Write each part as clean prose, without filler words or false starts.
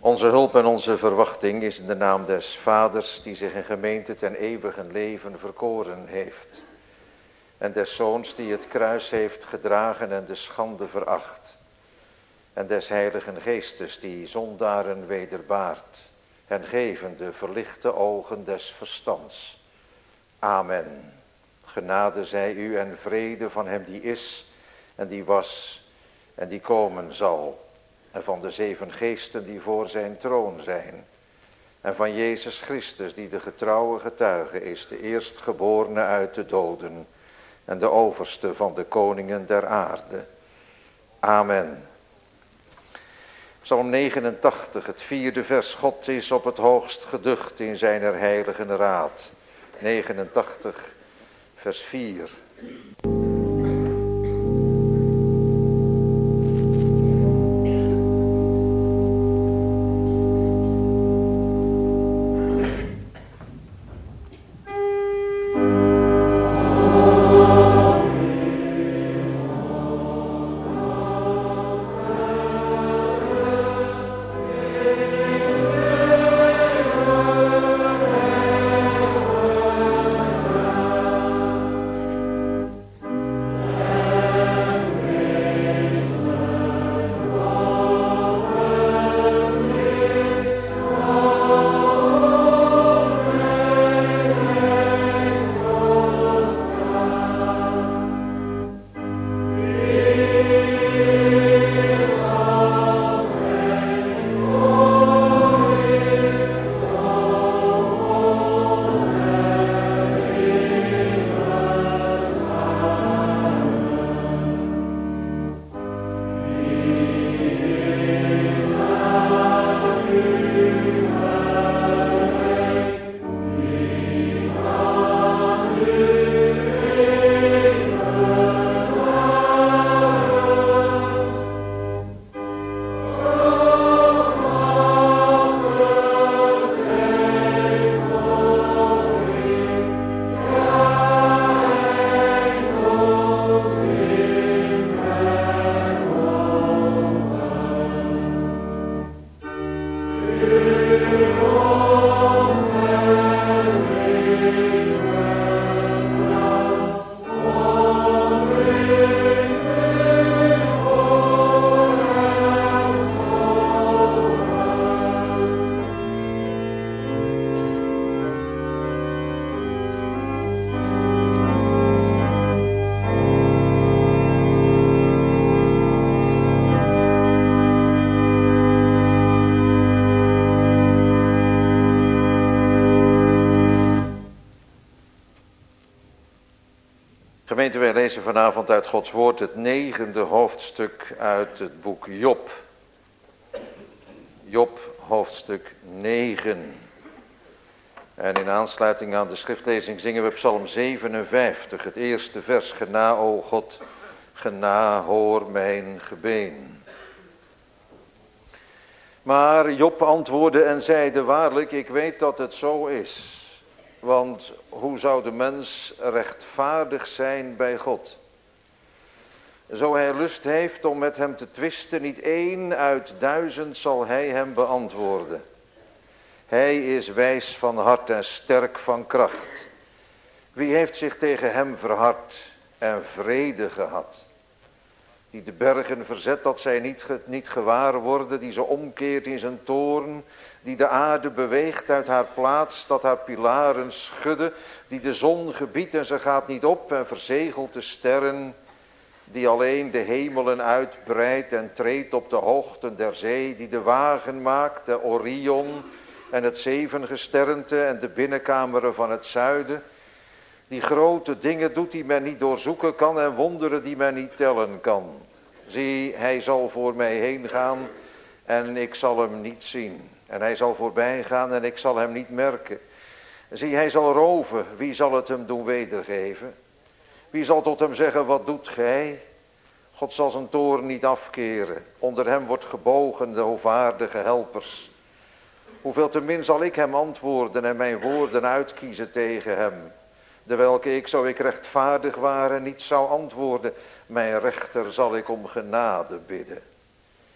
Onze hulp en onze verwachting is in de naam des Vaders die zich in gemeente ten eeuwigen leven verkoren heeft. En des Zoons die het kruis heeft gedragen en de schande veracht. En des Heiligen Geestes die zondaren wederbaart. En gevende verlichte ogen des verstands. Amen. Genade zij u en vrede van hem die is en die was en die komen zal. En van de 7 geesten die voor zijn troon zijn. En van Jezus Christus die de getrouwe getuige is, de eerstgeborene uit de doden. En de overste van de koningen der aarde. Amen. Psalm 89, het 4e vers. God is op het hoogst geducht in zijner heiligen raad. 89, vers 4. Gemeente, wij lezen vanavond uit Gods woord het 9e hoofdstuk uit het boek Job. Job, hoofdstuk 9. En in aansluiting aan de schriftlezing zingen we Psalm 57, het eerste vers. Gena, o God, gena, hoor mijn gebeen. Maar Job antwoordde en zeide, waarlijk, ik weet dat het zo is. Want hoe zou de mens rechtvaardig zijn bij God? Zo hij lust heeft om met hem te twisten, niet 1 uit 1000 zal hij hem beantwoorden. Hij is wijs van hart en sterk van kracht. Wie heeft zich tegen hem verhard en vrede gehad? Die de bergen verzet dat zij niet gewaar worden, die ze omkeert in zijn toorn, die de aarde beweegt uit haar plaats, dat haar pilaren schudden, die de zon gebiedt en ze gaat niet op en verzegelt de sterren, die alleen de hemelen uitbreidt en treedt op de hoogten der zee, die de wagen maakt, de Orion en het 7gesternte en de binnenkameren van het zuiden, die grote dingen doet die men niet doorzoeken kan en wonderen die men niet tellen kan. Zie, hij zal voor mij heen gaan en ik zal hem niet zien. En hij zal voorbij gaan en ik zal hem niet merken. Zie, hij zal roven, wie zal het hem doen wedergeven? Wie zal tot hem zeggen, wat doet gij? God zal zijn toorn niet afkeren. Onder hem wordt gebogen de hoogwaardige helpers. Hoeveel te min zal ik hem antwoorden en mijn woorden uitkiezen tegen hem. Dewelke ik, zo ik rechtvaardig ware, niet zou antwoorden. Mijn rechter zal ik om genade bidden.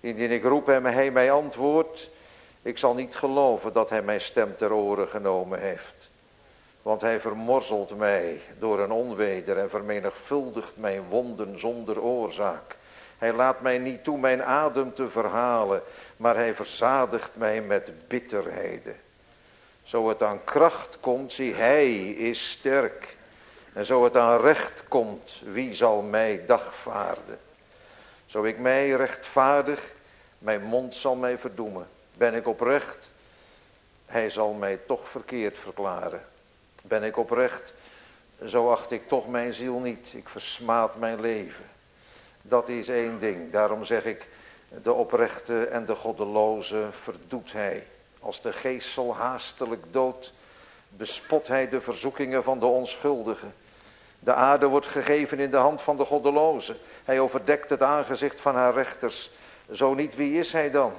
Indien ik roep en hij mij antwoordt, ik zal niet geloven dat hij mijn stem ter oren genomen heeft. Want hij vermorzelt mij door een onweder en vermenigvuldigt mijn wonden zonder oorzaak. Hij laat mij niet toe mijn adem te verhalen, maar hij verzadigt mij met bitterheden. Zo het aan kracht komt, zie hij is sterk. En zo het aan recht komt, wie zal mij dagvaarden? Zo ik mij rechtvaardig, mijn mond zal mij verdoemen. Ben ik oprecht, hij zal mij toch verkeerd verklaren. Ben ik oprecht, zo acht ik toch mijn ziel niet. Ik versmaad mijn leven. Dat is één ding. Daarom zeg ik, de oprechte en de goddeloze verdoet hij. Als de geestel haastelijk doodt, bespot hij de verzoekingen van de onschuldigen. De aarde wordt gegeven in de hand van de goddeloze. Hij overdekt het aangezicht van haar rechters. Zo niet, wie is hij dan?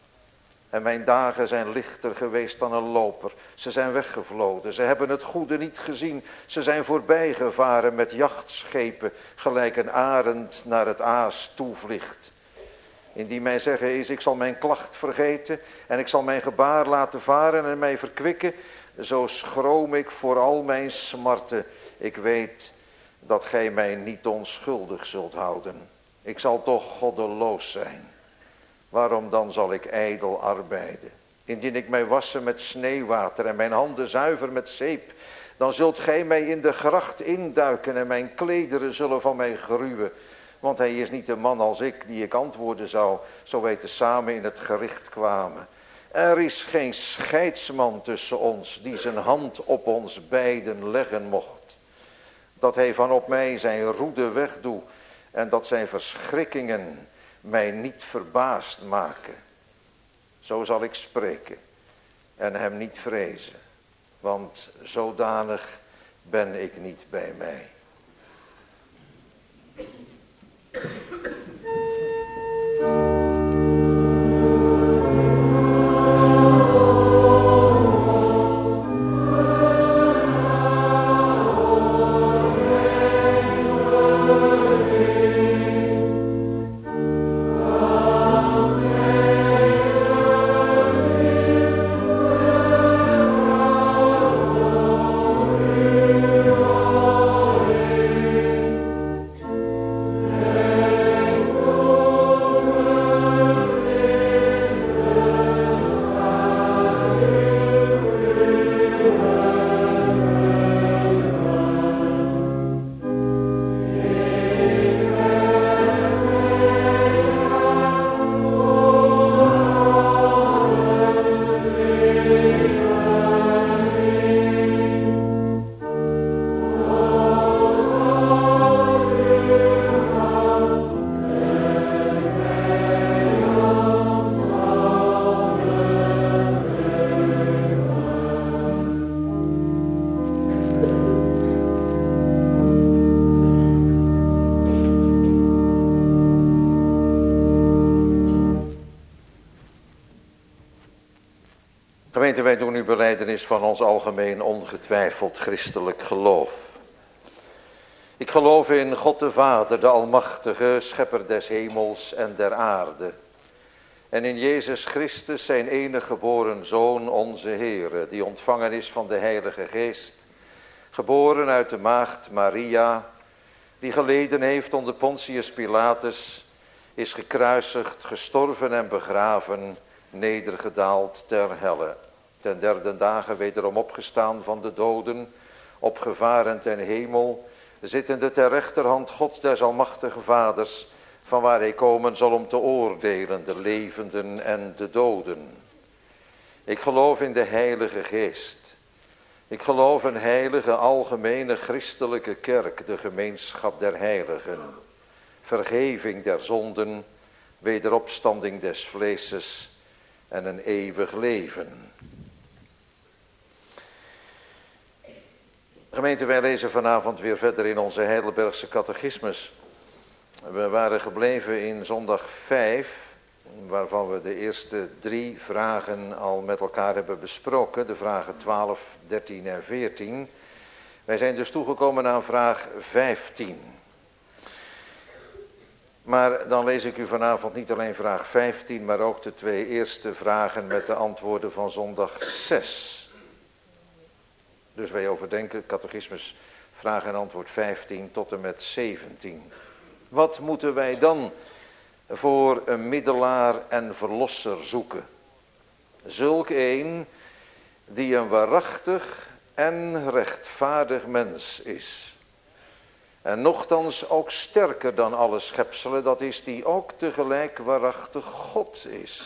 En mijn dagen zijn lichter geweest dan een loper. Ze zijn weggevloden. Ze hebben het goede niet gezien. Ze zijn voorbijgevaren met jachtschepen, gelijk een arend naar het aas toevliegt. Indien mij zeggen is, ik zal mijn klacht vergeten en ik zal mijn gebaar laten varen en mij verkwikken, zo schroom ik voor al mijn smarten. Ik weet dat gij mij niet onschuldig zult houden. Ik zal toch goddeloos zijn. Waarom dan zal ik ijdel arbeiden? Indien ik mij wassen met sneeuwwater en mijn handen zuiver met zeep, dan zult gij mij in de gracht induiken en mijn klederen zullen van mij gruwen. Want hij is niet een man als ik, die ik antwoorden zou, zo wij te samen in het gericht kwamen. Er is geen scheidsman tussen ons, die zijn hand op ons beiden leggen mocht. Dat hij van op mij zijn roede wegdoe en dat zijn verschrikkingen mij niet verbaasd maken. Zo zal ik spreken en hem niet vrezen, want zodanig ben ik niet bij mij. Gemeente, wij doen uw belijdenis van ons algemeen ongetwijfeld christelijk geloof. Ik geloof in God de Vader, de Almachtige, Schepper des hemels en der aarde. En in Jezus Christus, zijn enige geboren Zoon, onze Heere, die ontvangen is van de Heilige Geest, geboren uit de maagd Maria, die geleden heeft onder Pontius Pilatus, is gekruisigd, gestorven en begraven, nedergedaald ter helle. Ten derde dagen wederom opgestaan van de doden, opgevaren ten hemel, zittende ter rechterhand Gods des almachtige Vaders, van waar hij komen zal om te oordelen de levenden en de doden. Ik geloof in de Heilige Geest. Ik geloof een heilige, algemene christelijke kerk, de gemeenschap der heiligen, vergeving der zonden, wederopstanding des vleeses en een eeuwig leven. Gemeente, wij lezen vanavond weer verder in onze Heidelbergse catechismus. We waren gebleven in zondag 5, waarvan we de eerste 3 vragen al met elkaar hebben besproken. De vragen 12, 13 en 14. Wij zijn dus toegekomen aan vraag 15. Maar dan lees ik u vanavond niet alleen vraag 15, maar ook de 2 eerste vragen met de antwoorden van zondag 6. Dus wij overdenken catechismus vraag en antwoord 15 tot en met 17. Wat moeten wij dan voor een middelaar en verlosser zoeken? Zulk een die een waarachtig en rechtvaardig mens is. En nochtans ook sterker dan alle schepselen, dat is die ook tegelijk waarachtig God is.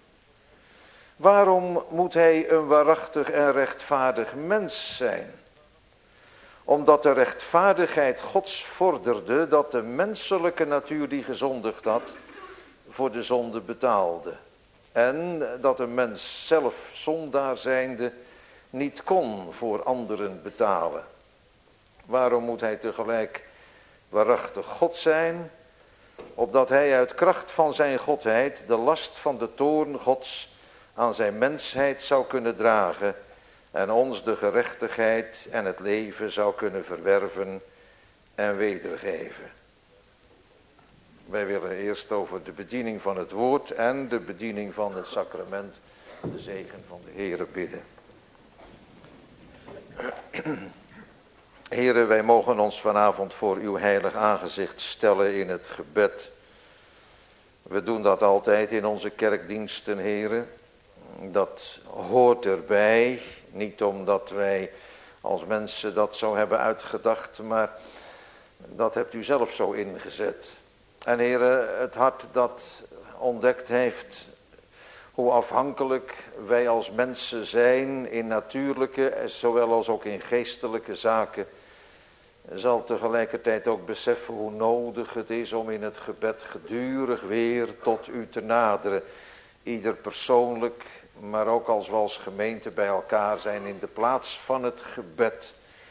Waarom moet hij een waarachtig en rechtvaardig mens zijn? Omdat de rechtvaardigheid Gods vorderde dat de menselijke natuur die gezondigd had, voor de zonde betaalde. En dat een mens zelf zondaar zijnde niet kon voor anderen betalen. Waarom moet hij tegelijk waarachtig God zijn? Opdat hij uit kracht van zijn godheid de last van de toorn Gods aan zijn mensheid zou kunnen dragen en ons de gerechtigheid en het leven zou kunnen verwerven en wedergeven. Wij willen eerst over de bediening van het woord en de bediening van het sacrament de zegen van de Heere bidden. Heere, wij mogen ons vanavond voor uw heilig aangezicht stellen in het gebed. We doen dat altijd in onze kerkdiensten, Heere. Dat hoort erbij, niet omdat wij als mensen dat zo hebben uitgedacht, maar dat hebt u zelf zo ingezet. En Heere, het hart dat ontdekt heeft hoe afhankelijk wij als mensen zijn in natuurlijke, zowel als ook in geestelijke zaken, zal tegelijkertijd ook beseffen hoe nodig het is om in het gebed gedurig weer tot u te naderen. Ieder persoonlijk, maar ook als we als gemeente bij elkaar zijn in de plaats van het gebed.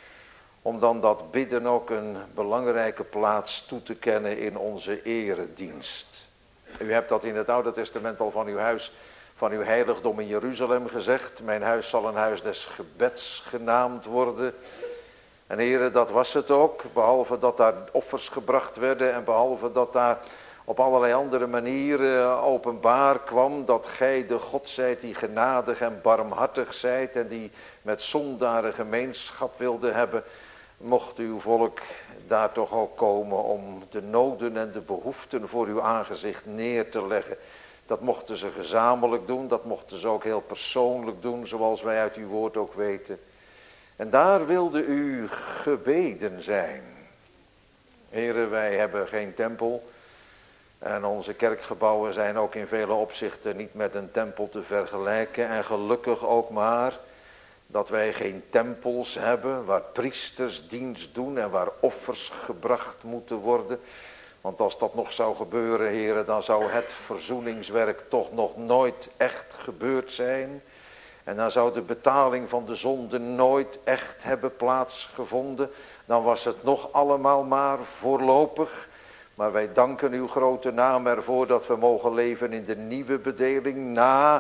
Om dan dat bidden ook een belangrijke plaats toe te kennen in onze eredienst. U hebt dat in het Oude Testament al van uw huis, van uw heiligdom in Jeruzalem gezegd. Mijn huis zal een huis des gebeds genaamd worden. En heren, dat was het ook. Behalve dat daar offers gebracht werden en behalve dat daar op allerlei andere manieren openbaar kwam dat gij de God zijt die genadig en barmhartig zijt en die met zondaren gemeenschap wilde hebben, mocht uw volk daar toch ook komen om de noden en de behoeften voor uw aangezicht neer te leggen. Dat mochten ze gezamenlijk doen, dat mochten ze ook heel persoonlijk doen, zoals wij uit uw woord ook weten. En daar wilde u gebeden zijn. Heren, wij hebben geen tempel. En onze kerkgebouwen zijn ook in vele opzichten niet met een tempel te vergelijken. En gelukkig ook maar dat wij geen tempels hebben waar priesters dienst doen en waar offers gebracht moeten worden. Want als dat nog zou gebeuren, heren, dan zou het verzoeningswerk toch nog nooit echt gebeurd zijn. En dan zou de betaling van de zonde nooit echt hebben plaatsgevonden. Dan was het nog allemaal maar voorlopig. Maar wij danken uw grote naam ervoor dat we mogen leven in de nieuwe bedeling na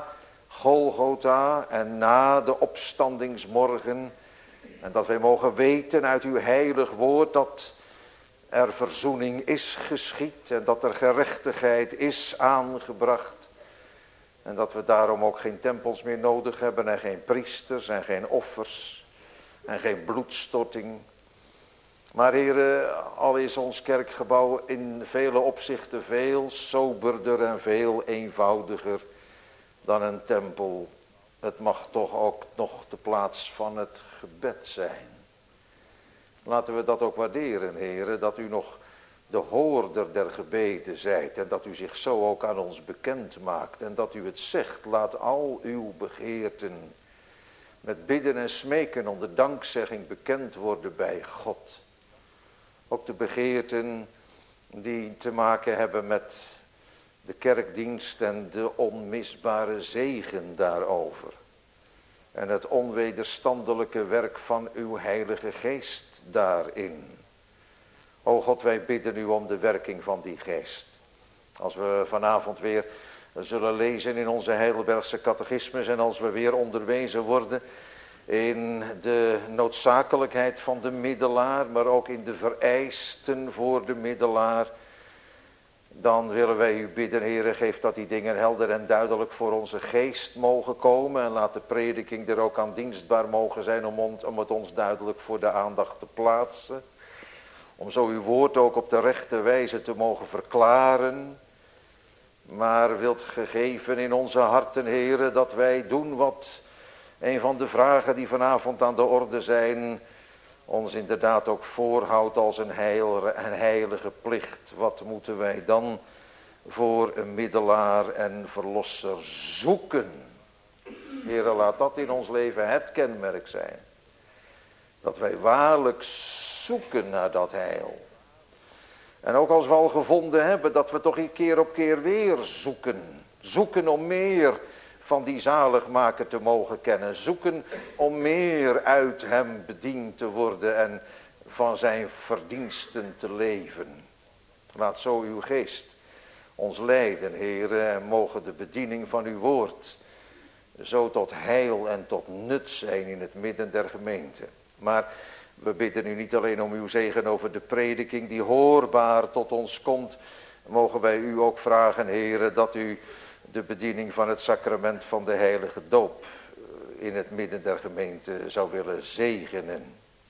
Golgotha en na de opstandingsmorgen. En dat wij mogen weten uit uw heilig woord dat er verzoening is geschied en dat er gerechtigheid is aangebracht. En dat we daarom ook geen tempels meer nodig hebben en geen priesters en geen offers en geen bloedstorting. Maar heren, al is ons kerkgebouw in vele opzichten veel soberder en veel eenvoudiger dan een tempel. Het mag toch ook nog de plaats van het gebed zijn. Laten we dat ook waarderen, heren, dat u nog de hoorder der gebeden zijt en dat u zich zo ook aan ons bekend maakt en dat u het zegt, laat al uw begeerten met bidden en smeken onder dankzegging bekend worden bij God. Ook de begeerten die te maken hebben met de kerkdienst en de onmisbare zegen daarover. En het onwederstandelijke werk van uw Heilige Geest daarin. O God, wij bidden u om de werking van die geest. Als we vanavond weer zullen lezen in onze Heidelbergse catechismus en als we weer onderwezen worden in de noodzakelijkheid van de middelaar, maar ook in de vereisten voor de middelaar, dan willen wij u bidden, Heere, geef dat die dingen helder en duidelijk voor onze geest mogen komen. En laat de prediking er ook aan dienstbaar mogen zijn om het ons duidelijk voor de aandacht te plaatsen. Om zo uw woord ook op de rechte wijze te mogen verklaren. Maar wilt gegeven in onze harten, Heere, dat wij doen wat een van de vragen die vanavond aan de orde zijn, ons inderdaad ook voorhoudt als een heilige plicht. Wat moeten wij dan voor een middelaar en verlosser zoeken? Heere, laat dat in ons leven het kenmerk zijn. Dat wij waarlijk zoeken naar dat heil. En ook als we al gevonden hebben, dat we toch keer op keer weer zoeken. Zoeken om meer van die zaligmaker te mogen kennen. Zoeken om meer uit hem bediend te worden en van zijn verdiensten te leven. Laat zo uw geest ons leiden, Heere, en mogen de bediening van uw woord zo tot heil en tot nut zijn in het midden der gemeente. Maar we bidden u niet alleen om uw zegen over de prediking die hoorbaar tot ons komt. Mogen wij u ook vragen, Heere, dat u de bediening van het sacrament van de heilige doop in het midden der gemeente zou willen zegenen.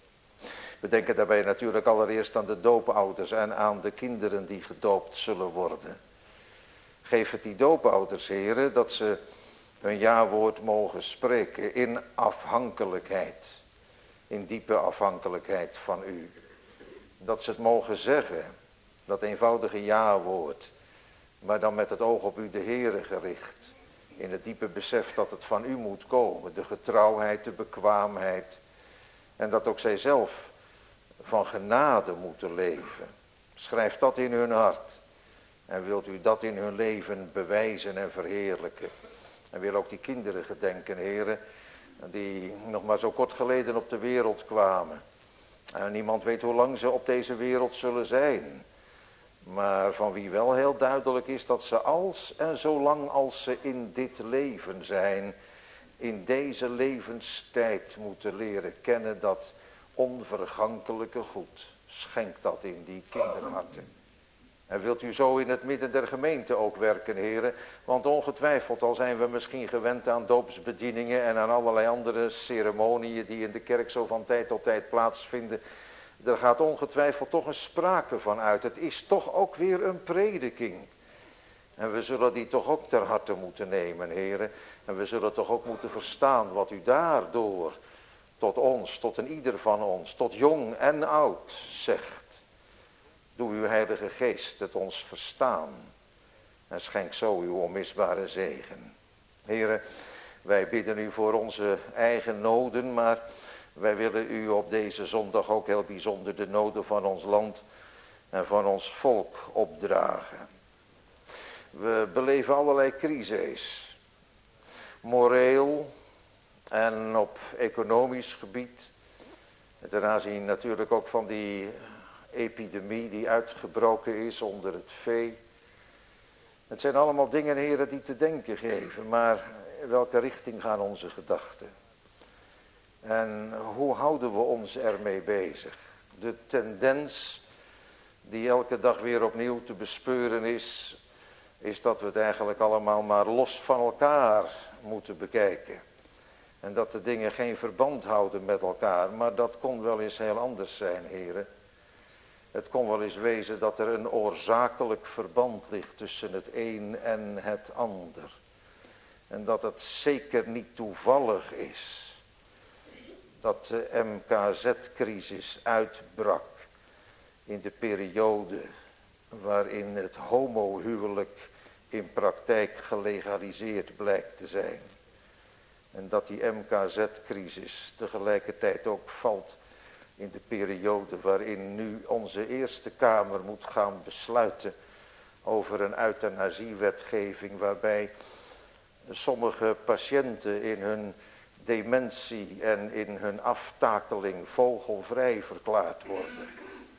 We denken daarbij natuurlijk allereerst aan de doopouders en aan de kinderen die gedoopt zullen worden. Geef het die doopouders, Heere, dat ze hun ja-woord mogen spreken in afhankelijkheid. In diepe afhankelijkheid van u. Dat ze het mogen zeggen, dat eenvoudige ja-woord. Maar dan met het oog op u de Heere gericht. In het diepe besef dat het van u moet komen. De getrouwheid, de bekwaamheid. En dat ook zij zelf van genade moeten leven. Schrijf dat in hun hart. En wilt u dat in hun leven bewijzen en verheerlijken. En wil ook die kinderen gedenken, Heere, die nog maar zo kort geleden op de wereld kwamen. En niemand weet hoe lang ze op deze wereld zullen zijn. Maar van wie wel heel duidelijk is dat ze als en zolang als ze in dit leven zijn, in deze levenstijd moeten leren kennen dat onvergankelijke goed. Schenk dat in die kinderharten. En wilt u zo in het midden der gemeente ook werken, heren? Want ongetwijfeld, al zijn we misschien gewend aan doopsbedieningen en aan allerlei andere ceremonieën die in de kerk zo van tijd tot tijd plaatsvinden. Er gaat ongetwijfeld toch een sprake van uit. Het is toch ook weer een prediking. En we zullen die toch ook ter harte moeten nemen, heren. En we zullen toch ook moeten verstaan wat u daardoor tot ons, tot een ieder van ons, tot jong en oud zegt. Doe uw heilige geest het ons verstaan. En schenk zo uw onmisbare zegen. Heren, wij bidden u voor onze eigen noden, maar wij willen u op deze zondag ook heel bijzonder de noden van ons land en van ons volk opdragen. We beleven allerlei crises. Moreel en op economisch gebied. En ten aanzien natuurlijk ook van die epidemie die uitgebroken is onder het vee. Het zijn allemaal dingen, heren, die te denken geven. Maar in welke richting gaan onze gedachten? En hoe houden we ons ermee bezig? De tendens die elke dag weer opnieuw te bespeuren is dat we het eigenlijk allemaal maar los van elkaar moeten bekijken. En dat de dingen geen verband houden met elkaar. Maar dat kon wel eens heel anders zijn, heren. Het kon wel eens wezen dat er een oorzakelijk verband ligt tussen het een en het ander. En dat het zeker niet toevallig is dat de MKZ-crisis uitbrak in de periode waarin het homohuwelijk in praktijk gelegaliseerd blijkt te zijn. En dat die MKZ-crisis tegelijkertijd ook valt in de periode waarin nu onze Eerste Kamer moet gaan besluiten over een euthanasiewetgeving waarbij sommige patiënten in hun dementie en in hun aftakeling vogelvrij verklaard worden.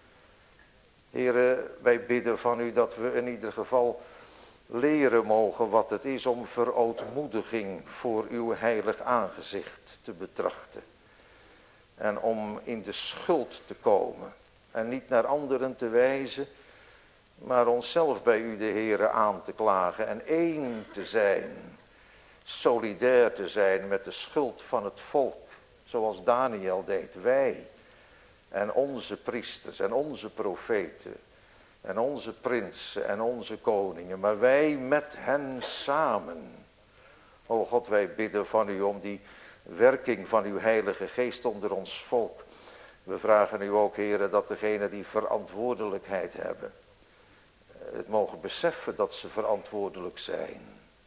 Heren, wij bidden van u dat we in ieder geval leren mogen wat het is om verootmoediging voor uw heilig aangezicht te betrachten. En om in de schuld te komen en niet naar anderen te wijzen, maar onszelf bij u, de Heere, aan te klagen en één te zijn, solidair te zijn met de schuld van het volk, zoals Daniel deed. Wij en onze priesters en onze profeten en onze prinsen en onze koningen, maar wij met hen samen. O God, wij bidden van u om die werking van uw Heilige Geest onder ons volk. We vragen u ook, Heere, dat degenen die verantwoordelijkheid hebben, het mogen beseffen dat ze verantwoordelijk zijn.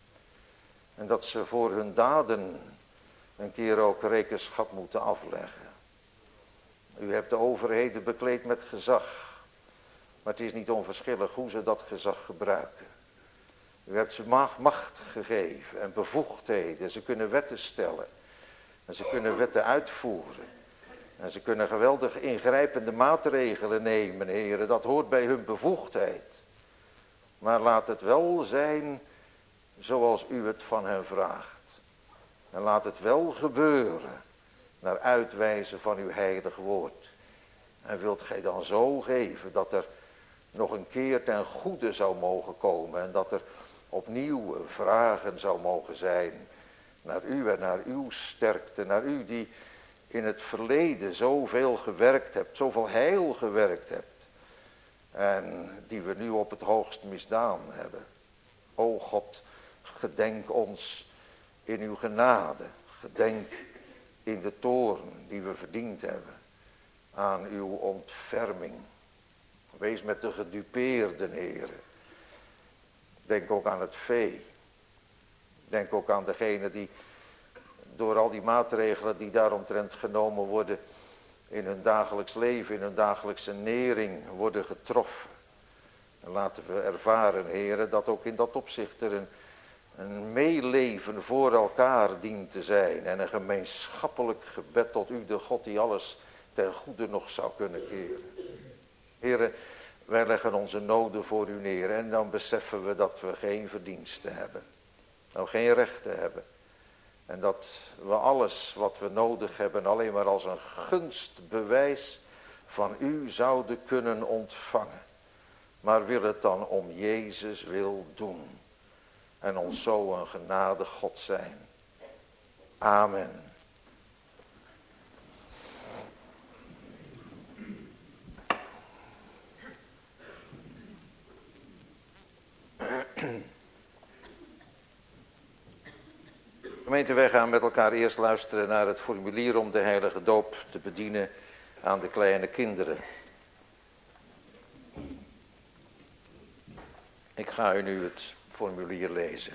En dat ze voor hun daden een keer ook rekenschap moeten afleggen. U hebt de overheden bekleed met gezag. Maar het is niet onverschillig hoe ze dat gezag gebruiken. U hebt ze macht gegeven en bevoegdheden. Ze kunnen wetten stellen. En ze kunnen wetten uitvoeren. En ze kunnen geweldig ingrijpende maatregelen nemen, heren. Dat hoort bij hun bevoegdheid. Maar laat het wel zijn zoals u het van hen vraagt. En laat het wel gebeuren naar uitwijzen van uw heilig woord. En wilt gij dan zo geven dat er nog een keer ten goede zou mogen komen. En dat er opnieuw vragen zou mogen zijn naar u en naar uw sterkte. Naar u die in het verleden zoveel gewerkt hebt, zoveel heil gewerkt hebt. En die we nu op het hoogst misdaan hebben. O God, gedenk ons in uw genade. Gedenk in de toorn die we verdiend hebben aan uw ontferming. Wees met de gedupeerden, heren. Denk ook aan het vee. Denk ook aan degenen die door al die maatregelen die daaromtrent genomen worden in hun dagelijks leven, in hun dagelijkse nering worden getroffen. En laten we ervaren, heren, dat ook in dat opzicht er een meeleven voor elkaar dient te zijn. En een gemeenschappelijk gebed tot u, de God die alles ten goede nog zou kunnen keren. Heren, wij leggen onze noden voor u neer en dan beseffen we dat we geen verdiensten hebben. Nou, geen rechten hebben. En dat we alles wat we nodig hebben alleen maar als een gunstbewijs van u zouden kunnen ontvangen. Maar wil het dan om Jezus wil doen. En ons zo een genadig God zijn. Amen. Gemeente, wij gaan met elkaar eerst luisteren naar het formulier om de heilige doop te bedienen aan de kleine kinderen. Ik ga u nu het formulier lezen.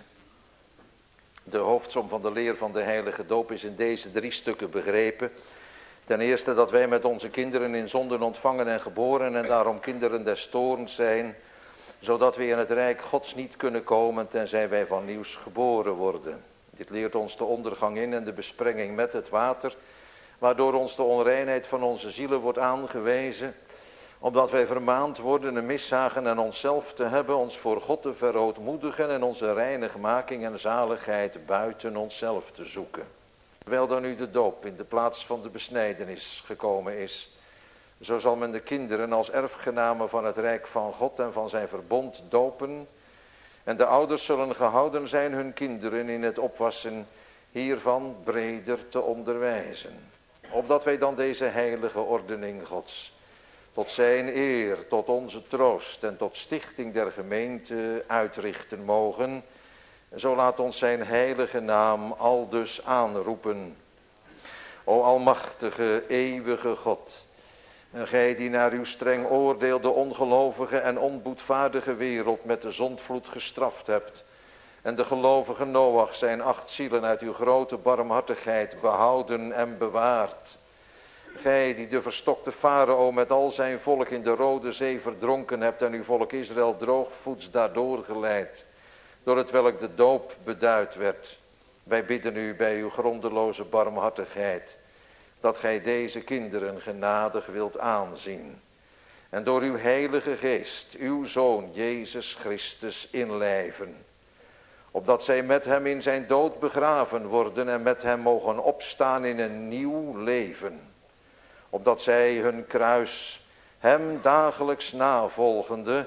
De hoofdsom van de leer van de heilige doop is in deze 3 stukken begrepen. Ten eerste dat wij met onze kinderen in zonden ontvangen en geboren en daarom kinderen des toorns zijn, zodat we in het rijk Gods niet kunnen komen tenzij wij van nieuws geboren worden. Dit leert ons de ondergang in en de besprenging met het water, waardoor ons de onreinheid van onze zielen wordt aangewezen, opdat wij vermaand worden een miszagen en onszelf te hebben, ons voor God te verootmoedigen en onze reinigmaking en zaligheid buiten onszelf te zoeken. Terwijl dan nu de doop in de plaats van de besnijdenis gekomen is, zo zal men de kinderen als erfgenamen van het rijk van God en van zijn verbond dopen. En de ouders zullen gehouden zijn hun kinderen in het opwassen hiervan breder te onderwijzen. Opdat wij dan deze heilige ordening Gods tot zijn eer, tot onze troost en tot stichting der gemeente uitrichten mogen. Zo laat ons zijn heilige naam aldus aanroepen. O almachtige, eeuwige God, en gij die naar uw streng oordeel de ongelovige en onboedvaardige wereld met de zondvloed gestraft hebt, en de gelovige Noach zijn 8 zielen uit uw grote barmhartigheid behouden en bewaard. Gij die de verstokte Farao met al zijn volk in de Rode Zee verdronken hebt en uw volk Israël droogvoets daardoor geleid, door het welk de doop beduid werd. Wij bidden u bij uw grondeloze barmhartigheid, dat gij deze kinderen genadig wilt aanzien. En door uw heilige geest, uw Zoon Jezus Christus inlijven. Opdat zij met hem in zijn dood begraven worden en met hem mogen opstaan in een nieuw leven. Opdat zij hun kruis, hem dagelijks navolgende,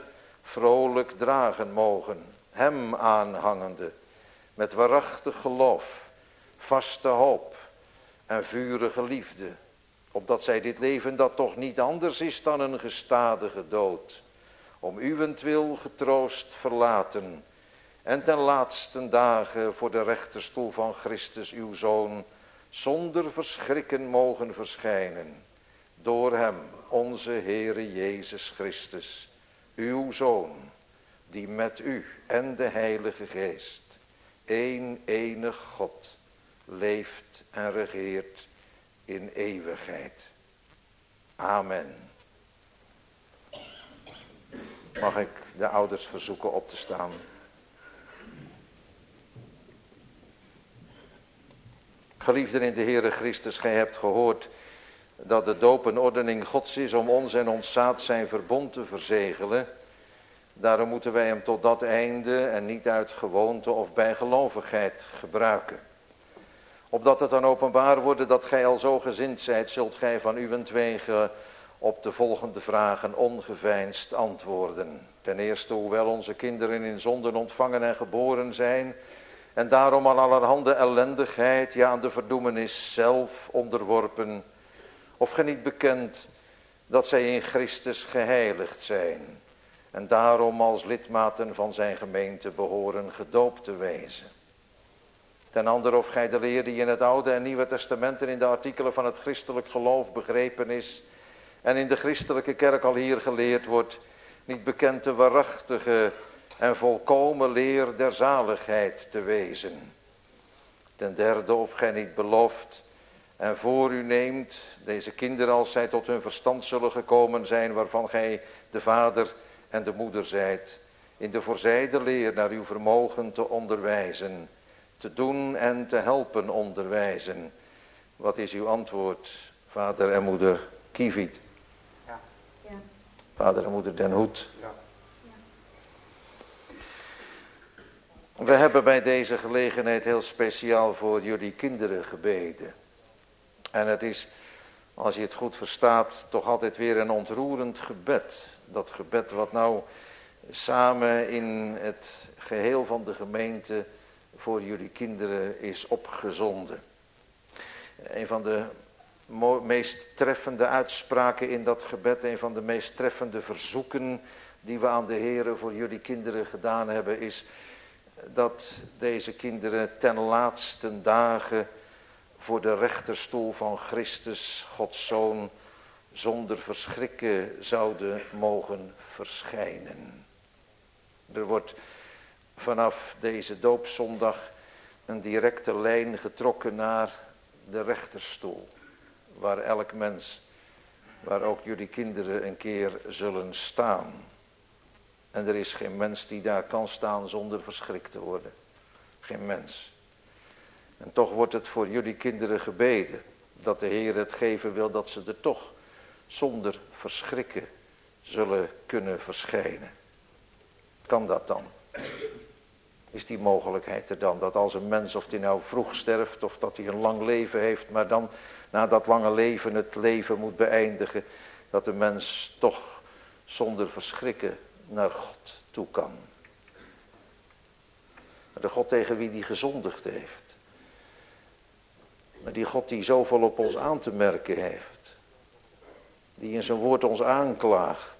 vrolijk dragen mogen, hem aanhangende, met waarachtig geloof, vaste hoop en vurige liefde, opdat zij dit leven dat toch niet anders is dan een gestadige dood, om uwentwil getroost verlaten en ten laatsten dagen voor de rechterstoel van Christus uw Zoon zonder verschrikken mogen verschijnen, door hem, onze Heere Jezus Christus, uw Zoon, die met u en de Heilige Geest, één enig God, leeft en regeert in eeuwigheid. Amen. Mag ik de ouders verzoeken op te staan? Geliefden in de Heere Christus, gij hebt gehoord dat de doop een ordening Gods is om ons en ons zaad zijn verbond te verzegelen. Daarom moeten wij hem tot dat einde en niet uit gewoonte of bijgelovigheid gebruiken. Opdat het dan openbaar wordt dat gij al zo gezind zijt, zult gij van uwentwege op de volgende vragen ongeveinsd antwoorden. Ten eerste, hoewel onze kinderen in zonden ontvangen en geboren zijn, en daarom aan allerhande ellendigheid, ja aan de verdoemenis zelf onderworpen, of gij niet bekend dat zij in Christus geheiligd zijn, en daarom als lidmaten van zijn gemeente behoren gedoopt te wezen. Ten andere, of gij de leer die in het Oude en Nieuwe Testament en in de artikelen van het christelijk geloof begrepen is, en in de christelijke kerk al hier geleerd wordt, niet bekend de waarachtige en volkomen leer der zaligheid te wezen. Ten derde, of gij niet belooft en voor u neemt deze kinderen als zij tot hun verstand zullen gekomen zijn, waarvan gij de vader en de moeder zijt, in de voorzijde leer naar uw vermogen te onderwijzen, te doen en te helpen onderwijzen. Wat is uw antwoord, vader en moeder Kieviet? Ja. Ja. Vader en moeder Den Hoed? Ja. We hebben bij deze gelegenheid heel speciaal voor jullie kinderen gebeden. En het is, als je het goed verstaat, toch altijd weer een ontroerend gebed. Dat gebed wat nou samen in het geheel van de gemeente voor jullie kinderen is opgezonden. Een van de meest treffende uitspraken in dat gebed, een van de meest treffende verzoeken die we aan de Heere voor jullie kinderen gedaan hebben, is dat deze kinderen ten laatste dagen voor de rechterstoel van Christus, Gods Zoon, zonder verschrikken zouden mogen verschijnen. Er wordt vanaf deze doopzondag een directe lijn getrokken naar de rechterstoel, waar elk mens, waar ook jullie kinderen een keer zullen staan. En er is geen mens die daar kan staan zonder verschrikt te worden. Geen mens. En toch wordt het voor jullie kinderen gebeden dat de Heer het geven wil dat ze er toch zonder verschrikken zullen kunnen verschijnen. Kan dat dan? Is die mogelijkheid er dan? Dat als een mens, of die nou vroeg sterft of dat hij een lang leven heeft, maar dan na dat lange leven het leven moet beëindigen, dat de mens toch zonder verschrikken naar God toe kan. De God tegen wie die gezondigd heeft. Maar die God die zoveel op ons aan te merken heeft. Die in zijn woord ons aanklaagt.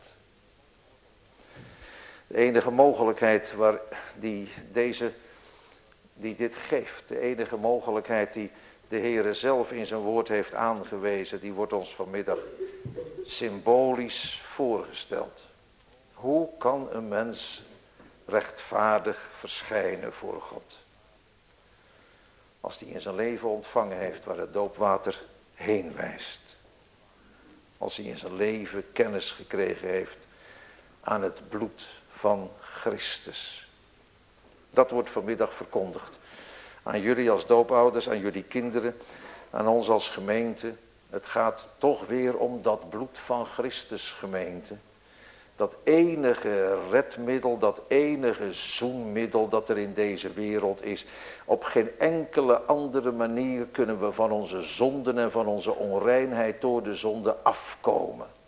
De enige mogelijkheid die dit geeft. De enige mogelijkheid die de Heere zelf in zijn woord heeft aangewezen. Die wordt ons vanmiddag symbolisch voorgesteld. Hoe kan een mens rechtvaardig verschijnen voor God? Als hij in zijn leven ontvangen heeft waar het doopwater heen wijst. Als hij in zijn leven kennis gekregen heeft aan het bloed van Christus. Dat wordt vanmiddag verkondigd. Aan jullie als doopouders, aan jullie kinderen, aan ons als gemeente. Het gaat toch weer om dat bloed van Christus, gemeente. Dat enige redmiddel, dat enige zoenmiddel dat er in deze wereld is. Op geen enkele andere manier kunnen we van onze zonden en van onze onreinheid door de zonde afkomen.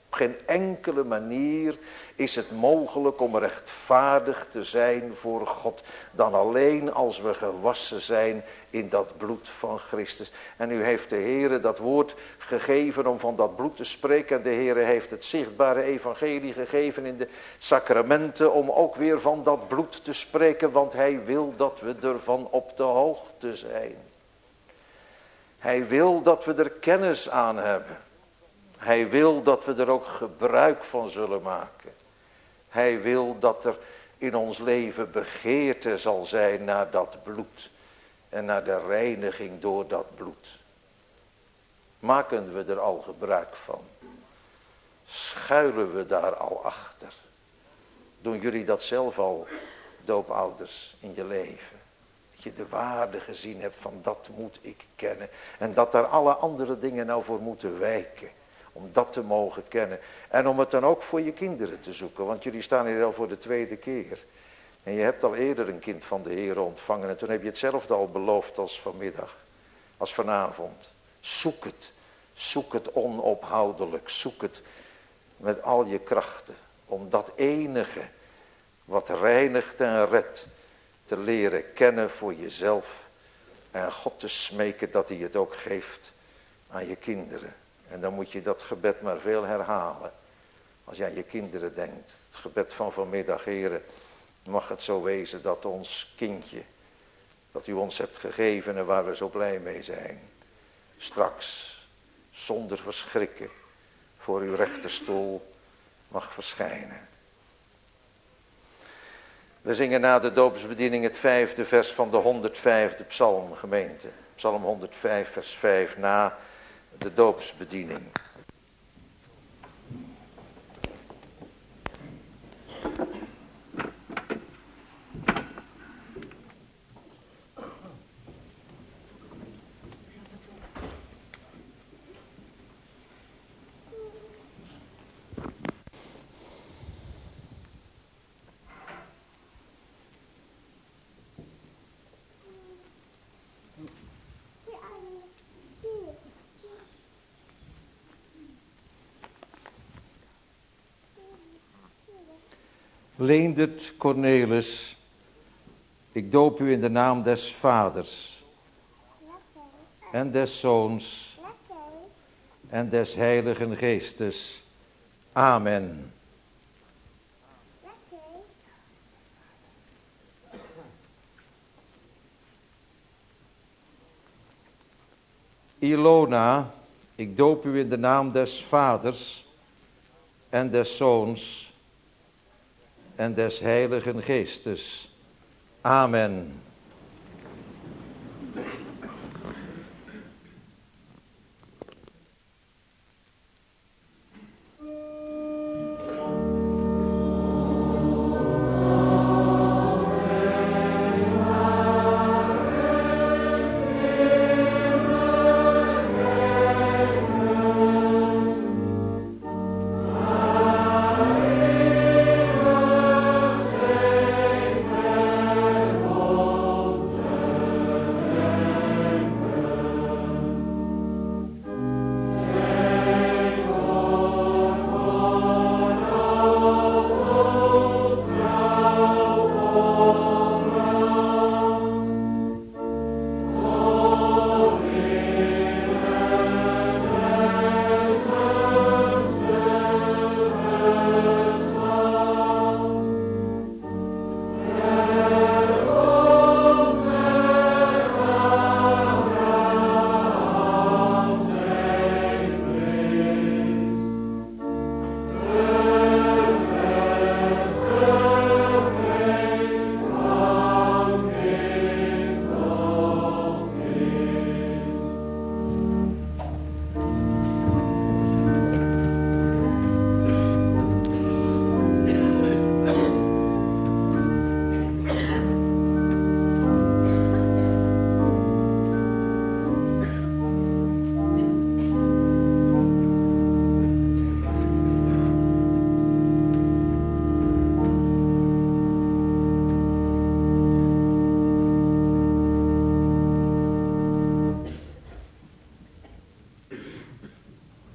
Op geen enkele manier is het mogelijk om rechtvaardig te zijn voor God. Dan alleen als we gewassen zijn in dat bloed van Christus. En u heeft de Heere dat woord gegeven om van dat bloed te spreken. En de Heere heeft het zichtbare evangelie gegeven in de sacramenten. Om ook weer van dat bloed te spreken. Want hij wil dat we ervan op de hoogte zijn. Hij wil dat we er kennis aan hebben. Hij wil dat we er ook gebruik van zullen maken. Hij wil dat er in ons leven begeerte zal zijn naar dat bloed. En naar de reiniging door dat bloed. Maken we er al gebruik van? Schuilen we daar al achter? Doen jullie dat zelf al, doopouders, in je leven? Dat je de waarde gezien hebt van dat moet ik kennen. En dat daar alle andere dingen nou voor moeten wijken. Om dat te mogen kennen. En om het dan ook voor je kinderen te zoeken. Want jullie staan hier al voor de tweede keer. En je hebt al eerder een kind van de Heer ontvangen. En toen heb je hetzelfde al beloofd als vanmiddag. Als vanavond. Zoek het. Zoek het onophoudelijk. Zoek het met al je krachten. Om dat enige wat reinigt en redt te leren kennen voor jezelf. En God te smeken dat hij het ook geeft aan je kinderen. En dan moet je dat gebed maar veel herhalen. Als je aan je kinderen denkt. Het gebed van vanmiddag, Heere. Mag het zo wezen dat ons kindje. Dat u ons hebt gegeven en waar we zo blij mee zijn. Straks. Zonder verschrikken. Voor uw rechterstoel mag verschijnen. We zingen na de doopsbediening het 5e vers van de 105e psalm, gemeente. Psalm 105 vers 5 na de doopsbediening. Leendert Cornelis, ik doop u in de naam des Vaders en des Zoons en des Heiligen Geestes. Amen. Ilona, ik doop u in de naam des Vaders en des Zoons en des Heiligen Geestes. Amen. Oh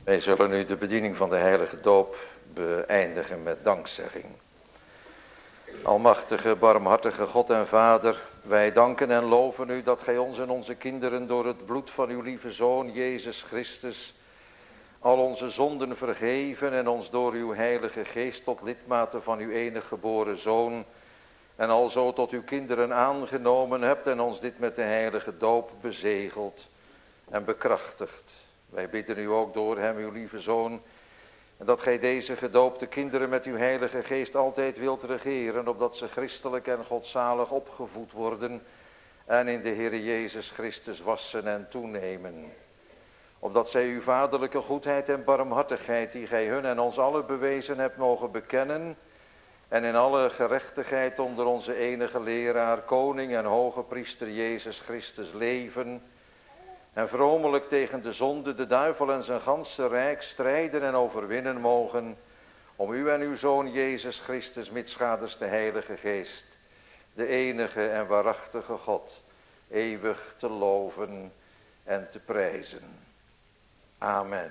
Wij zullen nu de bediening van de heilige doop beëindigen met dankzegging. Almachtige, barmhartige God en Vader, wij danken en loven u dat gij ons en onze kinderen door het bloed van uw lieve Zoon, Jezus Christus, al onze zonden vergeven en ons door uw heilige geest tot lidmaten van uw enige geboren Zoon en alzo tot uw kinderen aangenomen hebt en ons dit met de heilige doop bezegeld en bekrachtigd. Wij bidden u ook door hem, uw lieve Zoon, en dat gij deze gedoopte kinderen met uw heilige geest altijd wilt regeren, opdat ze christelijk en godzalig opgevoed worden en in de Heere Jezus Christus wassen en toenemen. Opdat zij uw vaderlijke goedheid en barmhartigheid, die gij hun en ons allen bewezen hebt, mogen bekennen en in alle gerechtigheid onder onze enige leraar, koning en hoge priester Jezus Christus leven en vromelijk tegen de zonde, de duivel en zijn ganse rijk strijden en overwinnen mogen, om u en uw Zoon Jezus Christus, mitsgaders de Heilige Geest, de enige en waarachtige God, eeuwig te loven en te prijzen. Amen.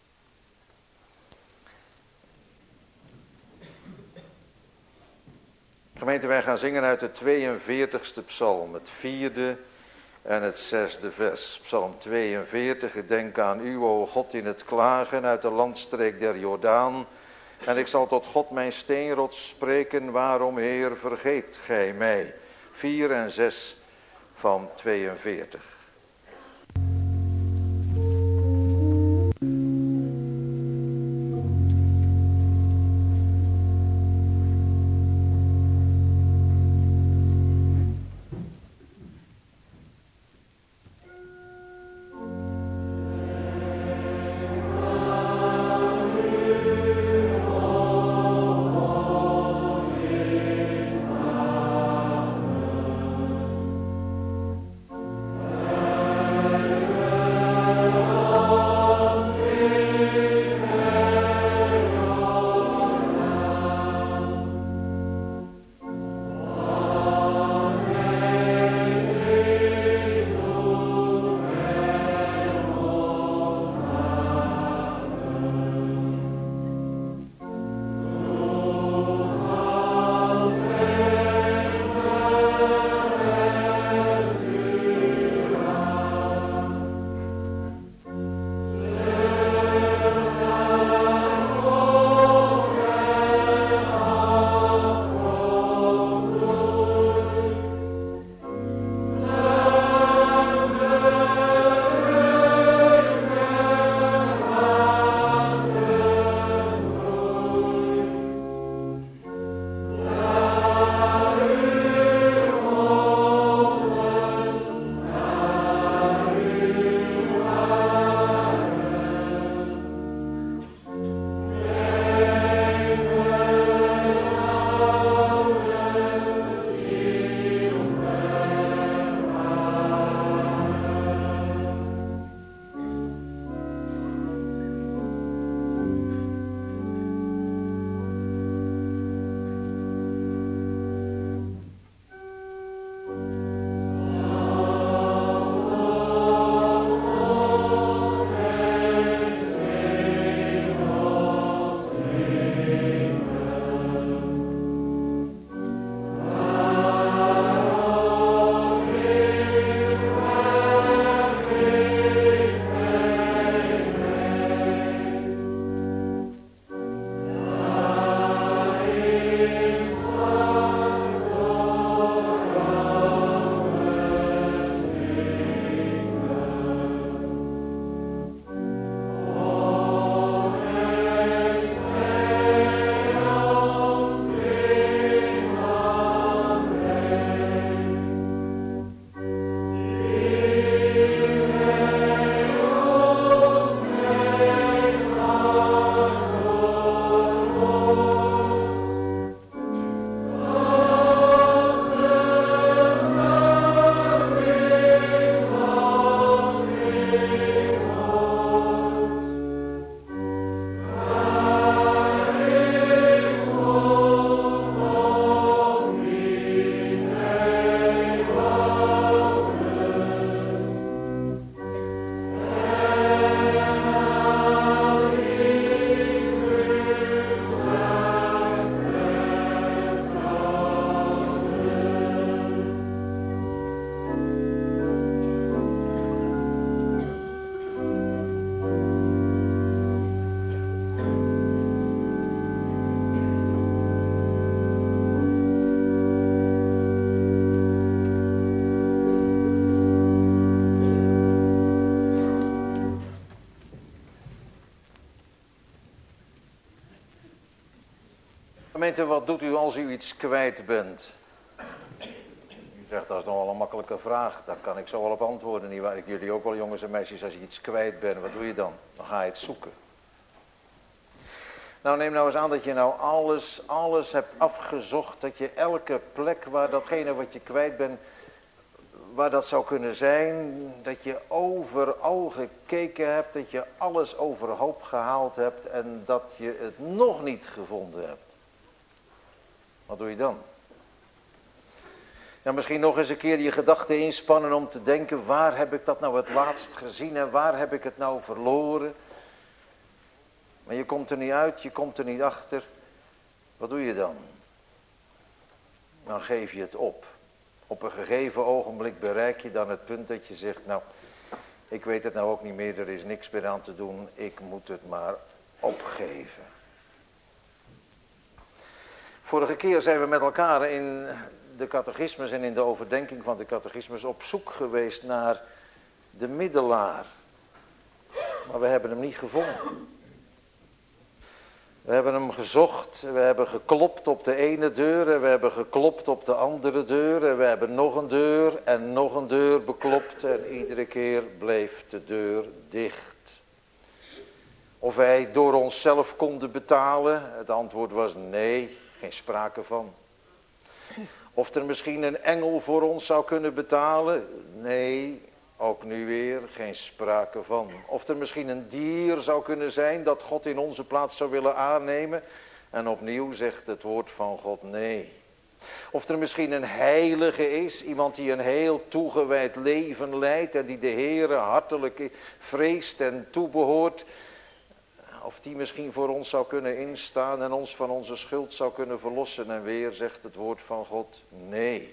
Gemeente, wij gaan zingen uit de 42e psalm, het 4e en het 6e vers. Psalm 42, ik denk aan u, o God, in het klagen uit de landstreek der Jordaan. En ik zal tot God mijn steenrots spreken, waarom, Heer, vergeet gij mij. 4 en 6 van 42. Gemeente, wat doet u als u iets kwijt bent? U zegt, dat is nog wel een makkelijke vraag. Daar kan ik zo wel op antwoorden. Nietwaar? Ik jullie ook wel, jongens en meisjes, als je iets kwijt bent, wat doe je dan? Dan ga je het zoeken. Nou, neem nou eens aan dat je nou alles hebt afgezocht. Dat je elke plek waar datgene wat je kwijt bent, waar dat zou kunnen zijn, dat je overal gekeken hebt, dat je alles overhoop gehaald hebt en dat je het nog niet gevonden hebt. Wat doe je dan? Ja, misschien nog eens een keer je gedachten inspannen om te denken, waar heb ik dat nou het laatst gezien en waar heb ik het nou verloren? Maar je komt er niet uit, je komt er niet achter. Wat doe je dan? Dan geef je het op. Op een gegeven ogenblik bereik je dan het punt dat je zegt, nou, ik weet het nou ook niet meer, er is niks meer aan te doen, ik moet het maar opgeven. Vorige keer zijn we met elkaar in de catechismus en in de overdenking van de catechismus op zoek geweest naar de middelaar. Maar we hebben hem niet gevonden. We hebben hem gezocht, we hebben geklopt op de ene deur en we hebben geklopt op de andere deur en we hebben nog een deur beklopt en iedere keer bleef de deur dicht. Of wij door onszelf konden betalen, het antwoord was nee, geen sprake van. Of er misschien een engel voor ons zou kunnen betalen, nee, ook nu weer geen sprake van. Of er misschien een dier zou kunnen zijn dat God in onze plaats zou willen aannemen. En opnieuw zegt het woord van God nee. Of er misschien een heilige is, iemand die een heel toegewijd leven leidt en die de Heere hartelijk vreest en toebehoort. Of die misschien voor ons zou kunnen instaan en ons van onze schuld zou kunnen verlossen. En weer zegt het woord van God nee.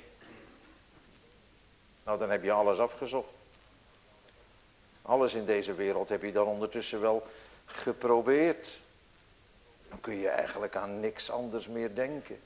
Nou, dan heb je alles afgezocht. Alles in deze wereld heb je dan ondertussen wel geprobeerd. Dan kun je eigenlijk aan niks anders meer denken.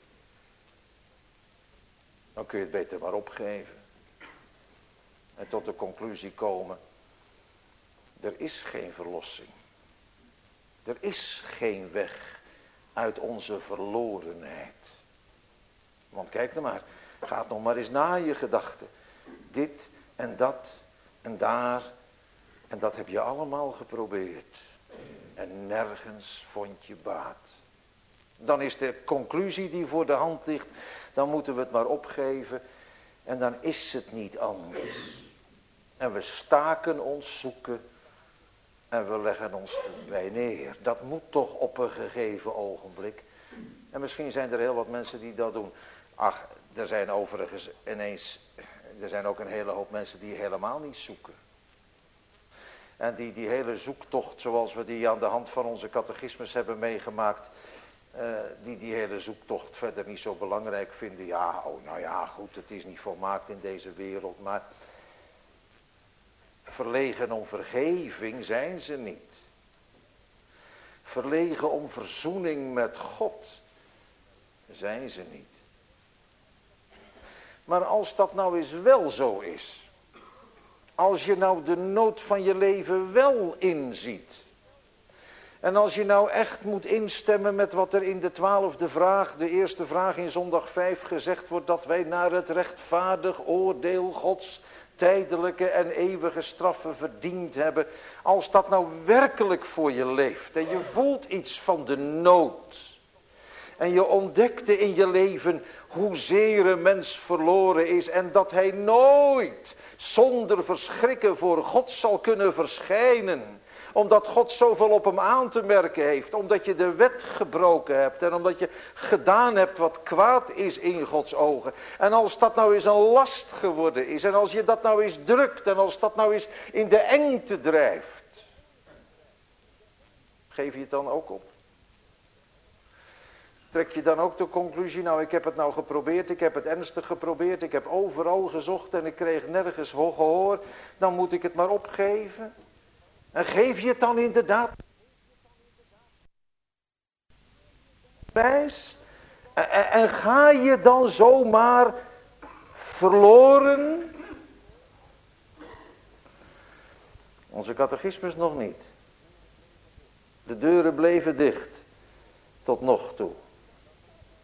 Dan kun je het beter maar opgeven. En tot de conclusie komen. Er is geen verlossing. Er is geen weg uit onze verlorenheid. Want kijk er maar. Ga nog maar eens na je gedachten. Dit en dat en daar. En dat heb je allemaal geprobeerd. En nergens vond je baat. Dan is de conclusie die voor de hand ligt. Dan moeten we het maar opgeven. En dan is het niet anders. En we staken ons zoeken. En we leggen ons erbij neer. Dat moet toch op een gegeven ogenblik. En misschien zijn er heel wat mensen die dat doen. Ach, er zijn overigens ineens. Er zijn ook een hele hoop mensen die helemaal niet zoeken. En die hele zoektocht zoals we die aan de hand van onze catechismus hebben meegemaakt. Die hele zoektocht verder niet zo belangrijk vinden. Ja, oh, nou ja, goed, het is niet volmaakt in deze wereld. Maar verlegen om vergeving zijn ze niet. Verlegen om verzoening met God zijn ze niet. Maar als dat nou eens wel zo is. Als je nou de nood van je leven wel inziet. En als je nou echt moet instemmen met wat er in de 12e vraag, de eerste vraag in zondag 5 gezegd wordt. Dat wij naar het rechtvaardig oordeel Gods tijdelijke en eeuwige straffen verdiend hebben. Als dat nou werkelijk voor je leeft en je voelt iets van de nood. En je ontdekte in je leven hoezeer een mens verloren is. En dat hij nooit zonder verschrikken voor God zal kunnen verschijnen. Omdat God zoveel op hem aan te merken heeft. Omdat je de wet gebroken hebt. En omdat je gedaan hebt wat kwaad is in Gods ogen. En als dat nou eens een last geworden is. En als je dat nou eens drukt. En als dat nou eens in de engte drijft. Geef je het dan ook op? Trek je dan ook de conclusie, nou ik heb het nou geprobeerd, ik heb het ernstig geprobeerd, ik heb overal gezocht en ik kreeg nergens gehoor, dan moet ik het maar opgeven. En geef je het dan inderdaad prijs? En ga je dan zomaar verloren? Onze catechismus nog niet. De deuren bleven dicht, tot nog toe.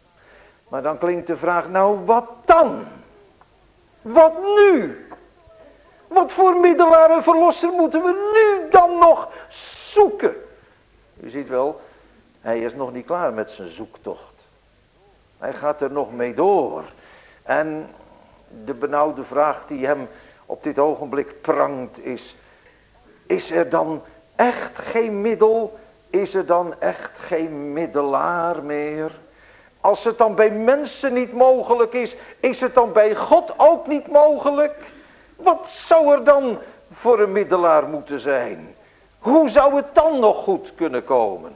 Maar dan klinkt de vraag, nou wat dan? Wat nu? Wat voor middelaar en verlosser moeten we nu dan nog zoeken? U ziet wel, hij is nog niet klaar met zijn zoektocht. Hij gaat er nog mee door. En de benauwde vraag die hem op dit ogenblik prangt is er dan echt geen middel? Is er dan echt geen middelaar meer? Als het dan bij mensen niet mogelijk is het dan bij God ook niet mogelijk? Wat zou er dan voor een middelaar moeten zijn? Hoe zou het dan nog goed kunnen komen?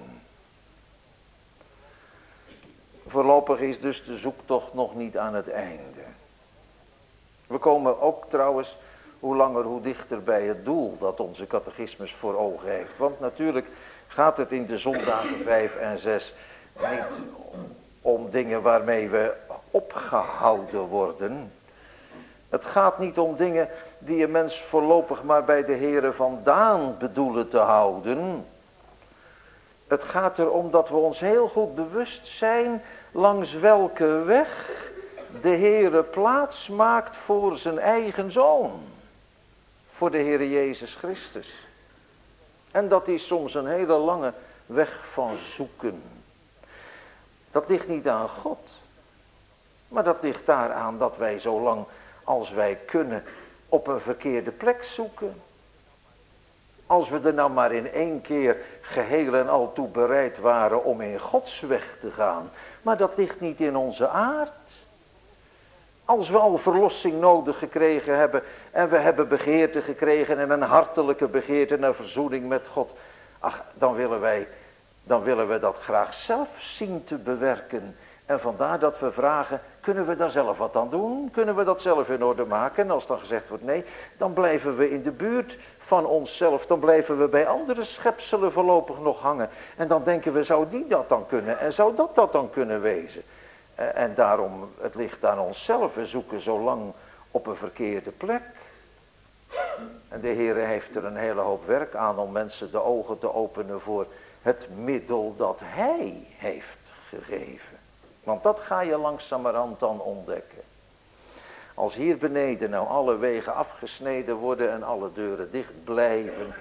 Voorlopig is dus de zoektocht nog niet aan het einde. We komen ook trouwens hoe langer hoe dichter bij het doel dat onze catechismus voor ogen heeft. Want natuurlijk gaat het in de zondagen 5 en 6 niet om dingen waarmee we opgehouden worden. Het gaat niet om dingen die een mens voorlopig maar bij de Here vandaan bedoelen te houden. Het gaat erom dat we ons heel goed bewust zijn langs welke weg de Heere plaats maakt voor zijn eigen Zoon. Voor de Heere Jezus Christus. En dat is soms een hele lange weg van zoeken. Dat ligt niet aan God. Maar dat ligt daaraan dat wij zo lang als wij kunnen op een verkeerde plek zoeken. Als we er nou maar in één keer geheel en al toe bereid waren om in Gods weg te gaan. Maar dat ligt niet in onze aard. Als we al verlossing nodig gekregen hebben en we hebben begeerte gekregen en een hartelijke begeerte naar verzoening met God. Ach, dan willen we dat graag zelf zien te bewerken. En vandaar dat we vragen, kunnen we daar zelf wat aan doen? Kunnen we dat zelf in orde maken? En als dan gezegd wordt nee, dan blijven we in de buurt van onszelf. Dan blijven we bij andere schepselen voorlopig nog hangen. En dan denken we, zou die dat dan kunnen? En zou dat dan kunnen wezen? En daarom, het ligt aan onszelf. We zoeken zo lang op een verkeerde plek. En de Heer heeft er een hele hoop werk aan om mensen de ogen te openen voor het middel dat Hij heeft gegeven. Want dat ga je langzamerhand dan ontdekken. Als hier beneden nou alle wegen afgesneden worden en alle deuren dicht blijven,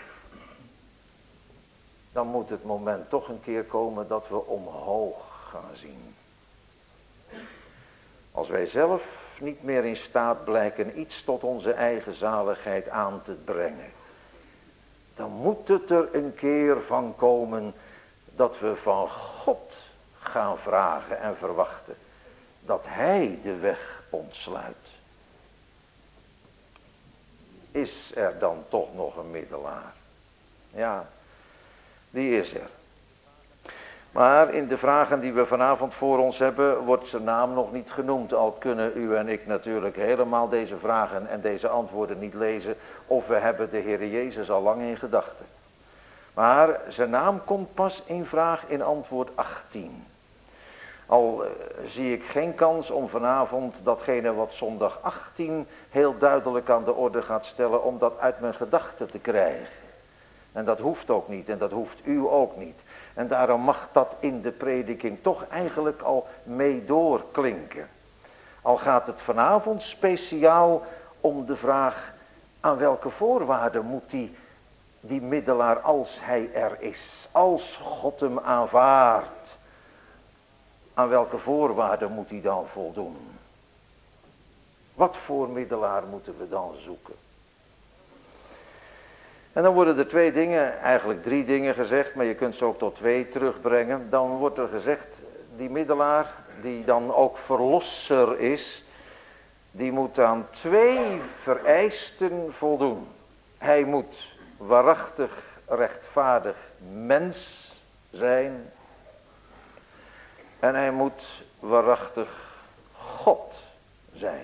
dan moet het moment toch een keer komen dat we omhoog gaan zien. Als wij zelf niet meer in staat blijken iets tot onze eigen zaligheid aan te brengen, dan moet het er een keer van komen dat we van God gaan vragen en verwachten dat Hij de weg ontsluit. Is er dan toch nog een middelaar? Ja, die is er. Maar in de vragen die we vanavond voor ons hebben, wordt zijn naam nog niet genoemd. Al kunnen u en ik natuurlijk helemaal deze vragen en deze antwoorden niet lezen. Of we hebben de Heer Jezus al lang in gedachten. Maar zijn naam komt pas in vraag in antwoord 18. Al zie ik geen kans om vanavond datgene wat zondag 18 heel duidelijk aan de orde gaat stellen, om dat uit mijn gedachten te krijgen. En dat hoeft ook niet en dat hoeft u ook niet. En daarom mag dat in de prediking toch eigenlijk al mee doorklinken. Al gaat het vanavond speciaal om de vraag, aan welke voorwaarden moet die middelaar, als hij er is, als God hem aanvaardt, aan welke voorwaarden moet hij dan voldoen? Wat voor middelaar moeten we dan zoeken? En dan worden er 2 dingen, eigenlijk 3 dingen gezegd, maar je kunt ze ook tot 2 terugbrengen. Dan wordt er gezegd, die middelaar, die dan ook verlosser is, die moet aan 2 vereisten voldoen. Hij moet waarachtig rechtvaardig mens zijn. En hij moet waarachtig God zijn.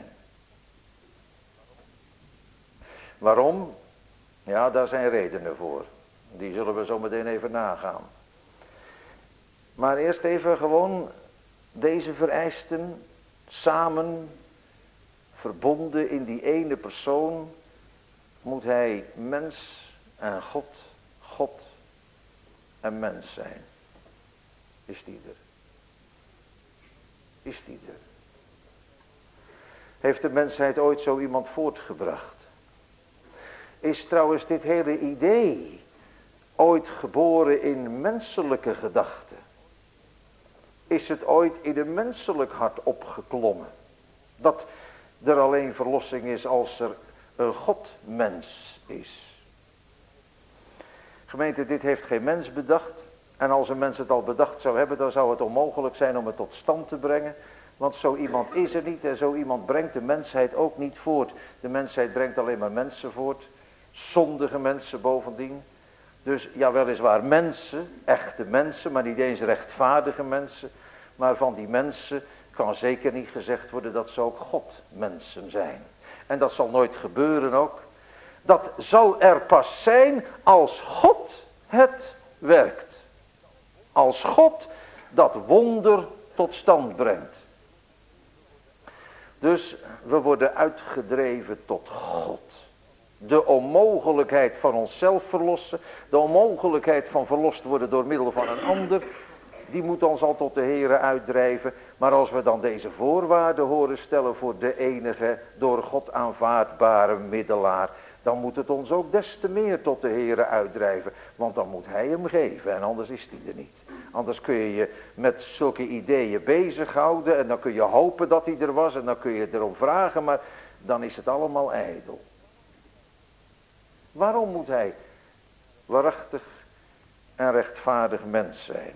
Waarom? Ja, daar zijn redenen voor. Die zullen we zo meteen even nagaan. Maar eerst even gewoon deze vereisten samen verbonden in die ene persoon. Moet hij mens en God, God en mens zijn. Is die er? is die er? Heeft de mensheid ooit zo iemand voortgebracht? Is trouwens dit hele idee ooit geboren in menselijke gedachten? Is het ooit in een menselijk hart opgeklommen? Dat er alleen verlossing is als er een Godmens is. Gemeente, dit heeft geen mens bedacht. En als een mens het al bedacht zou hebben, dan zou het onmogelijk zijn om het tot stand te brengen. Want zo iemand is er niet en zo iemand brengt de mensheid ook niet voort. De mensheid brengt alleen maar mensen voort. Zondige mensen bovendien. Dus ja, weliswaar mensen, echte mensen, maar niet eens rechtvaardige mensen. Maar van die mensen kan zeker niet gezegd worden dat ze ook Godmensen zijn. En dat zal nooit gebeuren ook. Dat zal er pas zijn als God het werkt. Als God dat wonder tot stand brengt. Dus we worden uitgedreven tot God. De onmogelijkheid van onszelf verlossen. De onmogelijkheid van verlost worden door middel van een ander. Die moet ons al tot de Here uitdrijven. Maar als we dan deze voorwaarden horen stellen voor de enige door God aanvaardbare middelaar. Dan moet het ons ook des te meer tot de Here uitdrijven. Want dan moet Hij hem geven en anders is hij er niet. Anders kun je je met zulke ideeën bezighouden. En dan kun je hopen dat hij er was. En dan kun je erom vragen. Maar dan is het allemaal ijdel. Waarom moet hij waarachtig en rechtvaardig mens zijn?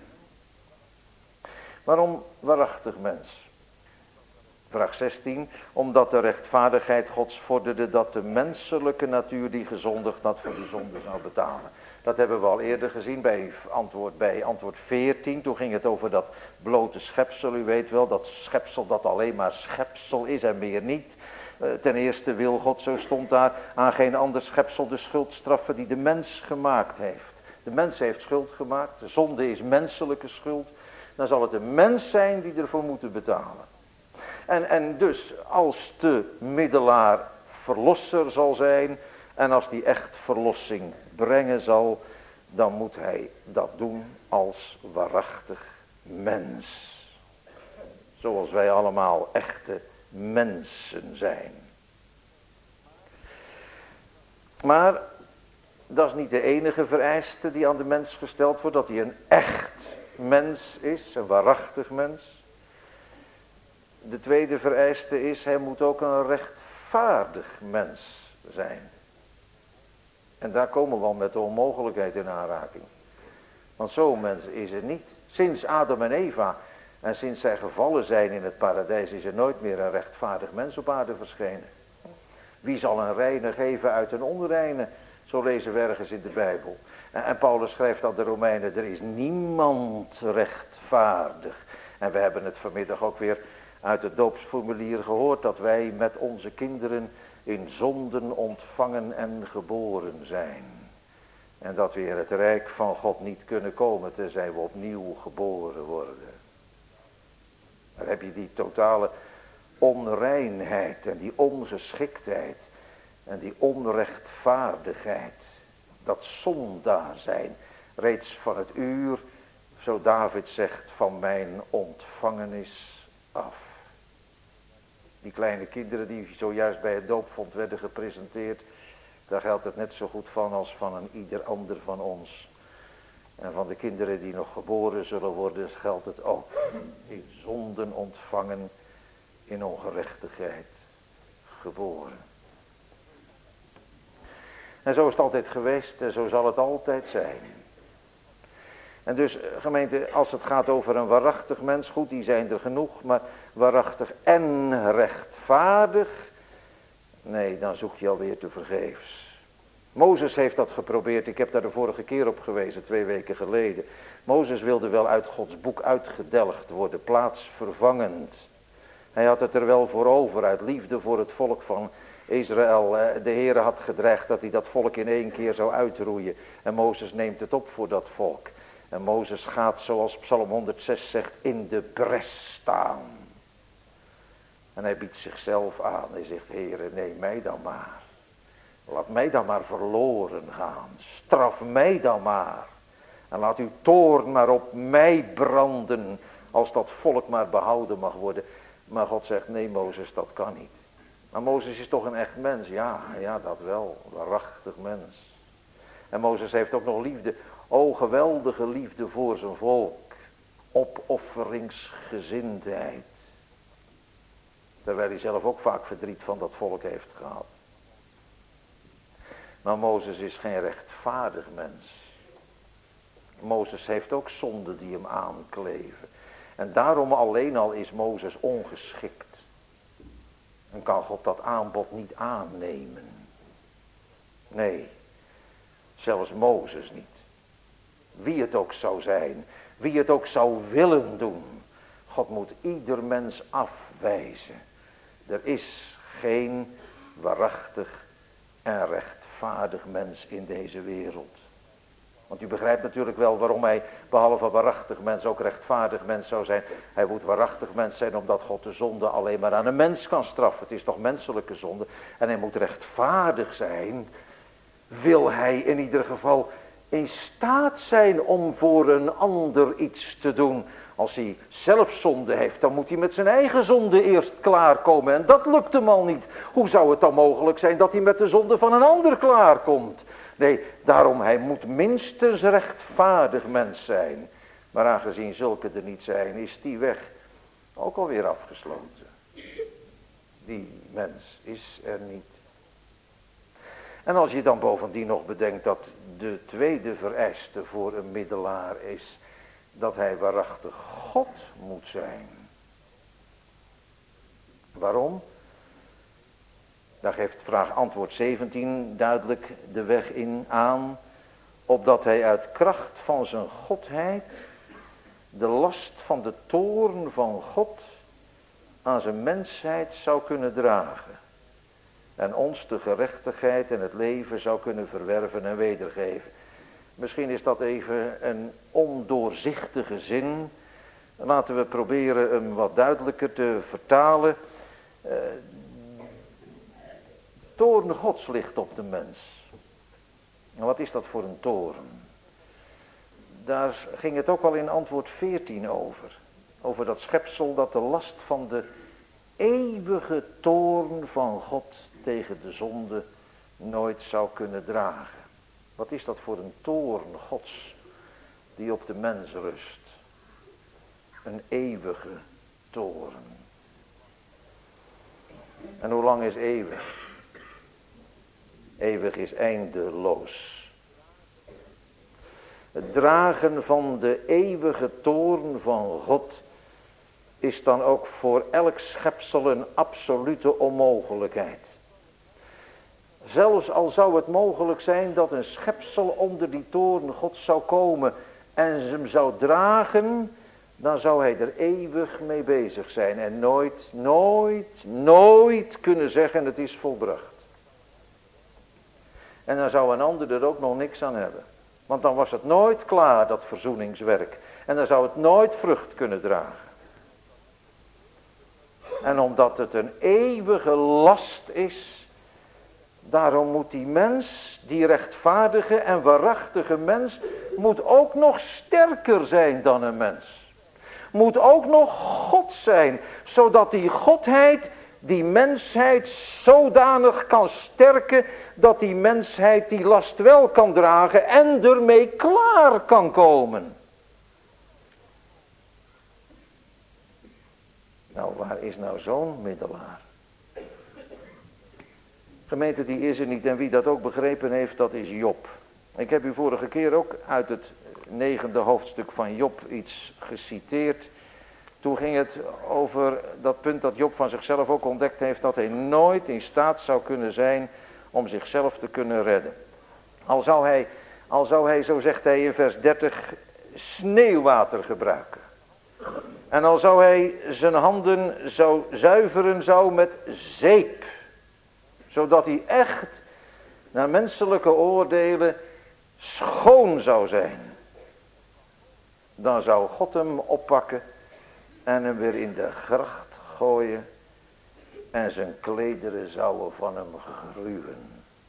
Waarom waarachtig mens? Vraag 16. Omdat de rechtvaardigheid Gods vorderde dat de menselijke natuur die gezondigd had voor die zonde zou betalen. Dat hebben we al eerder gezien bij antwoord 14. Toen ging het over dat blote schepsel. U weet wel, dat schepsel dat alleen maar schepsel is en meer niet. Ten eerste wil God, zo stond daar, aan geen ander schepsel de schuld straffen die de mens gemaakt heeft. De mens heeft schuld gemaakt. De zonde is menselijke schuld. Dan zal het een mens zijn die ervoor moet betalen. En dus als de middelaar verlosser zal zijn. En als die echt verlossing brengen zal. Dan moet hij dat doen als waarachtig mens. Zoals wij allemaal echte mensen zijn. Maar dat is niet de enige vereiste die aan de mens gesteld wordt. Dat hij een echt mens is. Een waarachtig mens. De tweede vereiste is, hij moet ook een rechtvaardig mens zijn. En daar komen we al met de onmogelijkheid in aanraking. Want zo'n mens is er niet. Sinds Adam en Eva en sinds zij gevallen zijn in het paradijs is er nooit meer een rechtvaardig mens op aarde verschenen. Wie zal een reine geven uit een onreine? Zo lezen we ergens in de Bijbel. En Paulus schrijft aan de Romeinen, er is niemand rechtvaardig. En we hebben het vanmiddag ook weer uit het doopsformulier gehoord dat wij met onze kinderen in zonden ontvangen en geboren zijn. En dat we in het rijk van God niet kunnen komen tenzij we opnieuw geboren worden. Dan heb je die totale onreinheid en die ongeschiktheid en die onrechtvaardigheid. Dat zondaar zijn, reeds van het uur, zo David zegt, van mijn ontvangenis af. Die kleine kinderen die zojuist bij het doopvond werden gepresenteerd, daar geldt het net zo goed van als van een ieder ander van ons. En van de kinderen die nog geboren zullen worden geldt het ook. In zonden ontvangen, in ongerechtigheid geboren. En zo is het altijd geweest en zo zal het altijd zijn. En dus gemeente, als het gaat over een waarachtig mens, goed, die zijn er genoeg, maar waarachtig en rechtvaardig, nee, dan zoek je alweer te vergeefs. Mozes heeft dat geprobeerd, ik heb daar de vorige keer op gewezen, 2 weken geleden. Mozes wilde wel uit Gods boek uitgedelgd worden, plaatsvervangend. Hij had het er wel voor over, uit liefde voor het volk van Israël. De Heere had gedreigd dat hij dat volk in 1 keer zou uitroeien. En Mozes neemt het op voor dat volk. En Mozes gaat, zoals Psalm 106 zegt, in de bres staan. En hij biedt zichzelf aan. Hij zegt, Heere, neem mij dan maar. Laat mij dan maar verloren gaan. Straf mij dan maar. En laat uw toorn maar op mij branden. Als dat volk maar behouden mag worden. Maar God zegt, nee Mozes, dat kan niet. Maar Mozes is toch een echt mens? Ja, dat wel. Een waarachtig mens. En Mozes heeft ook nog liefde. O, geweldige liefde voor zijn volk. Opofferingsgezindheid. Terwijl hij zelf ook vaak verdriet van dat volk heeft gehad. Maar Mozes is geen rechtvaardig mens. Mozes heeft ook zonden die hem aankleven. En daarom alleen al is Mozes ongeschikt. En kan God dat aanbod niet aannemen. Nee, zelfs Mozes niet. Wie het ook zou zijn, wie het ook zou willen doen. God moet ieder mens afwijzen. Er is geen waarachtig en rechtvaardig mens in deze wereld. Want u begrijpt natuurlijk wel waarom hij behalve waarachtig mens ook rechtvaardig mens zou zijn. Hij moet waarachtig mens zijn omdat God de zonde alleen maar aan een mens kan straffen. Het is toch menselijke zonde. En hij moet rechtvaardig zijn. Wil hij in ieder geval in staat zijn om voor een ander iets te doen. Als hij zelf zonde heeft, dan moet hij met zijn eigen zonde eerst klaarkomen. En dat lukt hem al niet. Hoe zou het dan mogelijk zijn dat hij met de zonde van een ander klaarkomt? Nee, daarom hij moet minstens rechtvaardig mens zijn. Maar aangezien zulke er niet zijn, is die weg ook alweer afgesloten. Die mens is er niet. En als je dan bovendien nog bedenkt dat de tweede vereiste voor een middelaar is dat hij waarachtig God moet zijn. Waarom? Daar geeft vraag antwoord 17 duidelijk de weg in aan. Opdat hij uit kracht van zijn godheid de last van de toorn van God aan zijn mensheid zou kunnen dragen. En ons de gerechtigheid en het leven zou kunnen verwerven en wedergeven. Misschien is dat even een ondoorzichtige zin. Laten we proberen hem wat duidelijker te vertalen. Toorn Gods ligt op de mens. En wat is dat voor een toorn? Daar ging het ook al in antwoord 14 over. Over dat schepsel dat de last van de eeuwige toorn van God tegen de zonde nooit zou kunnen dragen. Wat is dat voor een toorn Gods die op de mens rust? Een eeuwige toorn. En hoe lang is eeuwig? Eeuwig is eindeloos. Het dragen van de eeuwige toorn van God is dan ook voor elk schepsel een absolute onmogelijkheid. Zelfs al zou het mogelijk zijn dat een schepsel onder die toorn Gods zou komen en ze hem zou dragen, dan zou hij er eeuwig mee bezig zijn en nooit kunnen zeggen het is volbracht. En dan zou een ander er ook nog niks aan hebben. Want dan was het nooit klaar, dat verzoeningswerk. En dan zou het nooit vrucht kunnen dragen. En omdat het een eeuwige last is, daarom moet die mens, die rechtvaardige en waarachtige mens, moet ook nog sterker zijn dan een mens. Moet ook nog God zijn, zodat die godheid die mensheid zodanig kan sterken, dat die mensheid die last wel kan dragen en ermee klaar kan komen. Nou, waar is nou zo'n middelaar? Gemeente, die is er niet, en wie dat ook begrepen heeft, dat is Job. Ik heb u vorige keer ook uit het 9e hoofdstuk van Job iets geciteerd. Toen ging het over dat punt dat Job van zichzelf ook ontdekt heeft, dat hij nooit in staat zou kunnen zijn om zichzelf te kunnen redden. Al zou hij, zo zegt hij in vers 30, sneeuwwater gebruiken. En al zou hij zijn handen zo zuiveren zou met zeep. Zodat hij echt naar menselijke oordelen schoon zou zijn. Dan zou God hem oppakken en hem weer in de gracht gooien. En zijn klederen zouden van hem gruwen.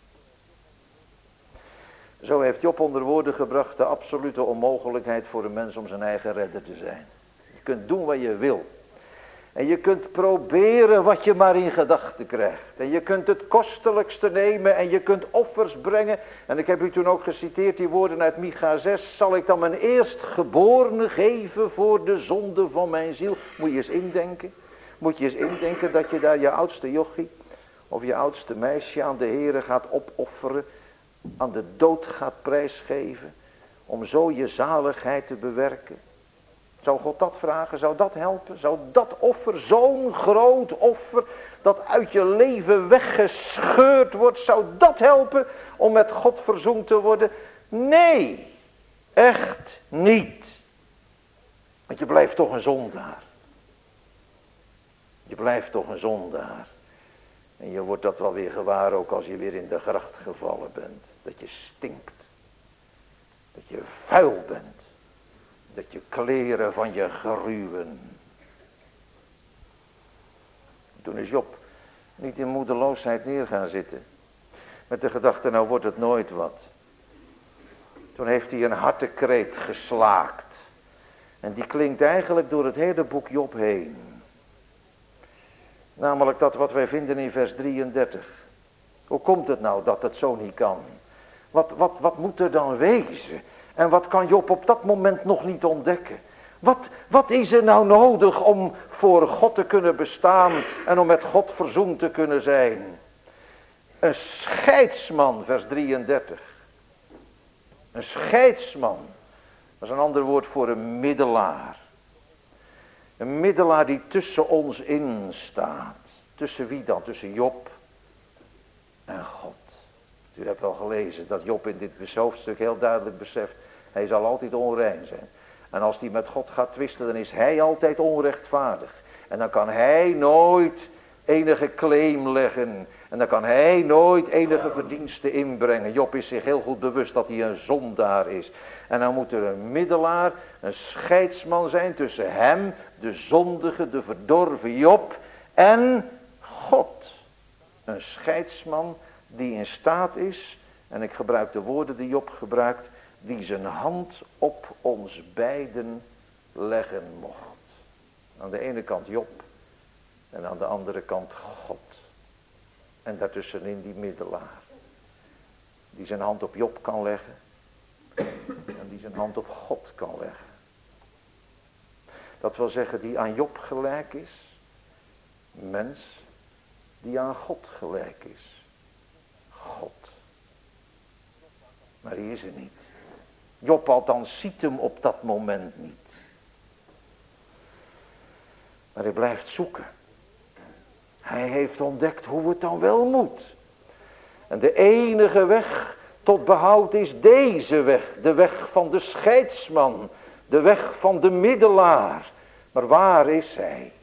Zo heeft Job onder woorden gebracht de absolute onmogelijkheid voor een mens om zijn eigen redder te zijn. Je kunt doen wat je wil. En je kunt proberen wat je maar in gedachten krijgt. En je kunt het kostelijkste nemen en je kunt offers brengen. En ik heb u toen ook geciteerd die woorden uit Micha 6. Zal ik dan mijn eerstgeborene geven voor de zonde van mijn ziel? Moet je eens indenken. Moet je eens indenken dat je daar je oudste jochie of je oudste meisje aan de Here gaat opofferen. Aan de dood gaat prijsgeven. Om zo je zaligheid te bewerken. Zou God dat vragen? Zou dat helpen? Zou dat offer, zo'n groot offer, dat uit je leven weggescheurd wordt, zou dat helpen om met God verzoend te worden? Nee, echt niet. Want je blijft toch een zondaar. Je blijft toch een zondaar. En je wordt dat wel weer gewaar ook als je weer in de gracht gevallen bent. Dat je stinkt. Dat je vuil bent. Dat je kleren van je gruwen. Toen is Job niet in moedeloosheid neer gaan zitten. Met de gedachte, nou wordt het nooit wat. Toen heeft hij een hartekreet geslaakt. En die klinkt eigenlijk door het hele boek Job heen. Namelijk dat wat wij vinden in vers 33. Hoe komt het nou dat het zo niet kan? Wat moet er dan wezen? En wat kan Job op dat moment nog niet ontdekken? Wat is er nou nodig om voor God te kunnen bestaan en om met God verzoend te kunnen zijn? Een scheidsman, vers 33. Een scheidsman, dat is een ander woord voor een middelaar. Een middelaar die tussen ons in staat. Tussen wie dan? Tussen Job en God. U hebt wel gelezen dat Job in dit hoofdstuk heel duidelijk beseft. Hij zal altijd onrein zijn. En als hij met God gaat twisten, dan is hij altijd onrechtvaardig. En dan kan hij nooit enige claim leggen. En dan kan hij nooit enige verdienste inbrengen. Job is zich heel goed bewust dat hij een zondaar is. En dan moet er een middelaar, een scheidsman zijn tussen hem, de zondige, de verdorven Job en God. Een scheidsman die in staat is, en ik gebruik de woorden die Job gebruikt, die zijn hand op ons beiden leggen mocht. Aan de ene kant Job en aan de andere kant God. En daartussenin die middelaar. Die zijn hand op Job kan leggen en die zijn hand op God kan leggen. Dat wil zeggen die aan Job gelijk is, mens die aan God gelijk is. God. Maar die is er niet. Job althans ziet hem op dat moment niet. Maar hij blijft zoeken. Hij heeft ontdekt hoe het dan wel moet. En de enige weg tot behoud is deze weg. De weg van de scheidsman. De weg van de middelaar. Maar waar is hij?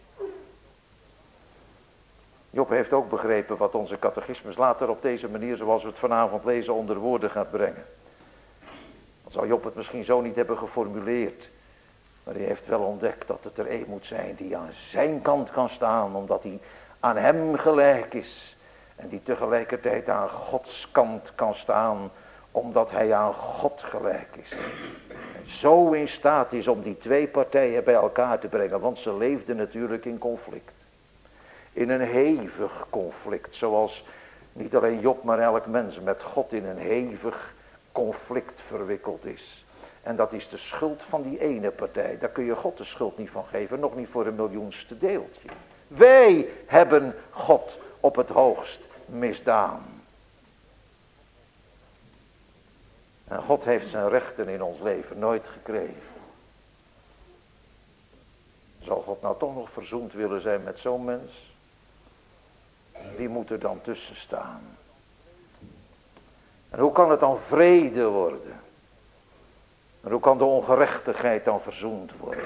Job heeft ook begrepen wat onze catechismus later op deze manier, zoals we het vanavond lezen, onder woorden gaat brengen. Dan zou Job het misschien zo niet hebben geformuleerd. Maar hij heeft wel ontdekt dat het er één moet zijn die aan zijn kant kan staan, omdat hij aan hem gelijk is. En die tegelijkertijd aan Gods kant kan staan, omdat hij aan God gelijk is. En zo in staat is om die twee partijen bij elkaar te brengen, want ze leefden natuurlijk in conflict. In een hevig conflict, zoals niet alleen Job, maar elk mens met God in een hevig conflict verwikkeld is. En dat is de schuld van die ene partij. Daar kun je God de schuld niet van geven, nog niet voor een miljoenste deeltje. Wij hebben God op het hoogst misdaan. En God heeft zijn rechten in ons leven nooit gekregen. Zal God nou toch nog verzoend willen zijn met zo'n mens? Wie moet er dan tussen staan? En hoe kan het dan vrede worden? En hoe kan de ongerechtigheid dan verzoend worden?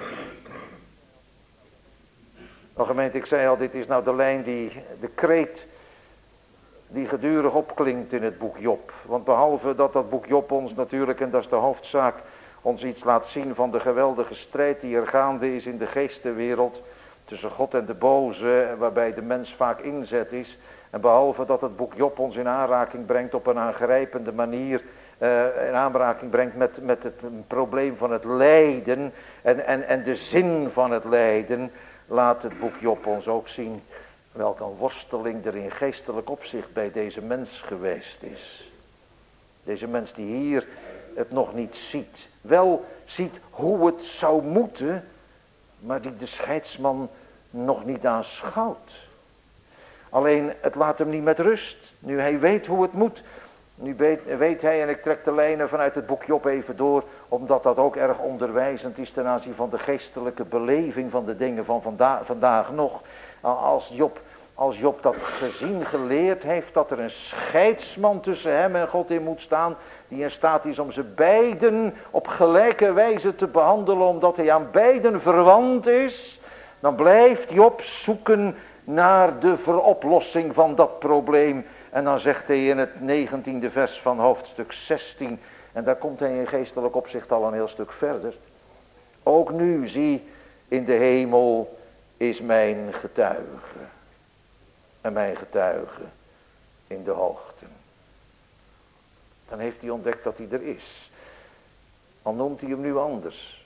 Nou gemeente, ik zei al, dit is nou de lijn de kreet die gedurig opklinkt in het boek Job. Want behalve dat boek Job ons natuurlijk, en dat is de hoofdzaak, ons iets laat zien van de geweldige strijd die er gaande is in de geestenwereld tussen God en de boze, waarbij de mens vaak inzet is. En behalve dat het boek Job ons in aanraking brengt op een aangrijpende manier in aanraking brengt met het probleem van het lijden en de zin van het lijden, laat het boek Job ons ook zien welke een worsteling er in geestelijk opzicht bij deze mens geweest is. Deze mens die hier het nog niet ziet, wel ziet hoe het zou moeten, maar die de scheidsman nog niet aanschouwt. Alleen het laat hem niet met rust, nu hij weet hoe het moet. Nu weet hij, en ik trek de lijnen vanuit het boek Job even door, omdat dat ook erg onderwijzend is ten aanzien van de geestelijke beleving van de dingen van vandaag nog. Als Job dat gezien, geleerd heeft, dat er een scheidsman tussen hem en God in moet staan, die in staat is om ze beiden op gelijke wijze te behandelen, omdat hij aan beiden verwant is, dan blijft Job zoeken naar de veroplossing van dat probleem. En dan zegt hij in het 19e vers van hoofdstuk 16, en daar komt hij in geestelijk opzicht al een heel stuk verder. Ook nu, zie, in de hemel is mijn getuige. En mijn getuige in de hoogten. Dan heeft hij ontdekt dat hij er is. Al noemt hij hem nu anders.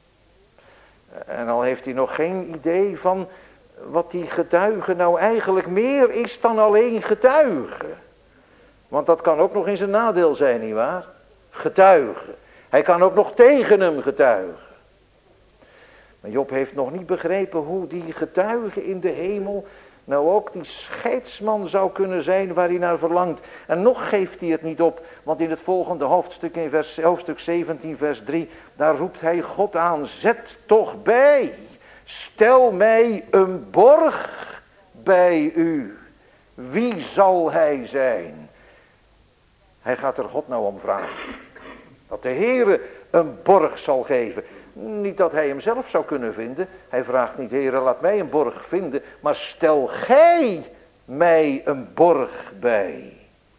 En al heeft hij nog geen idee van wat die getuige nou eigenlijk meer is dan alleen getuige. Want dat kan ook nog in zijn nadeel zijn, nietwaar? Getuige. Hij kan ook nog tegen hem getuigen. Maar Job heeft nog niet begrepen hoe die getuige in de hemel nou ook die scheidsman zou kunnen zijn waar hij naar verlangt. En nog geeft hij het niet op, want in het volgende hoofdstuk, in hoofdstuk 17 vers 3, daar roept hij God aan, zet toch bij, stel mij een borg bij u. Wie zal hij zijn? Hij gaat er God nou om vragen. Dat de Heere een borg zal geven. Niet dat hij hem zelf zou kunnen vinden. Hij vraagt niet, Heere, laat mij een borg vinden. Maar stel gij mij een borg bij.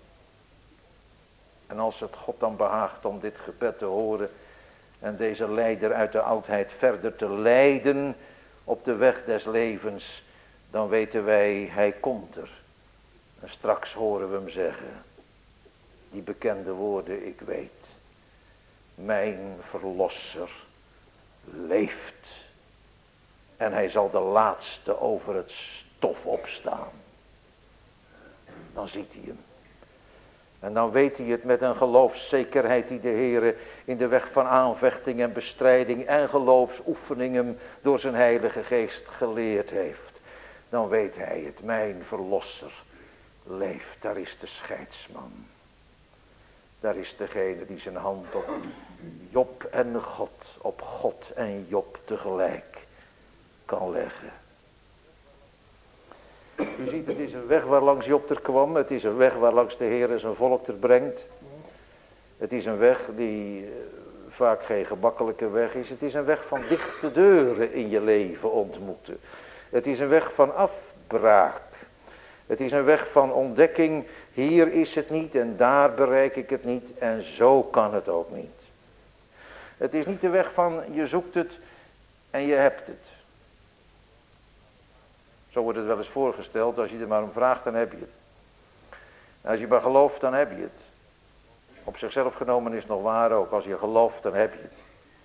En als het God dan behaagt om dit gebed te horen. En deze leider uit de oudheid verder te leiden op de weg des levens. Dan weten wij, hij komt er. En straks horen we hem zeggen. Die bekende woorden, ik weet. Mijn verlosser leeft. En hij zal de laatste over het stof opstaan. Dan ziet hij hem. En dan weet hij het met een geloofszekerheid die de Heere in de weg van aanvechting en bestrijding en geloofsoefeningen door zijn Heilige Geest geleerd heeft. Dan weet hij het, mijn verlosser leeft. Daar is de scheidsman. Daar is degene die zijn hand op Job en God, op God en Job tegelijk kan leggen. U ziet, het is een weg waar langs Job er kwam. Het is een weg waar langs de Heer zijn volk er brengt. Het is een weg die vaak geen gemakkelijke weg is. Het is een weg van dichte deuren in je leven ontmoeten. Het is een weg van afbraak. Het is een weg van ontdekking. Hier is het niet en daar bereik ik het niet en zo kan het ook niet. Het is niet de weg van je zoekt het en je hebt het. Zo wordt het wel eens voorgesteld, als je er maar om vraagt dan heb je het. En als je maar gelooft dan heb je het. Op zichzelf genomen is het nog waar ook, als je gelooft dan heb je het.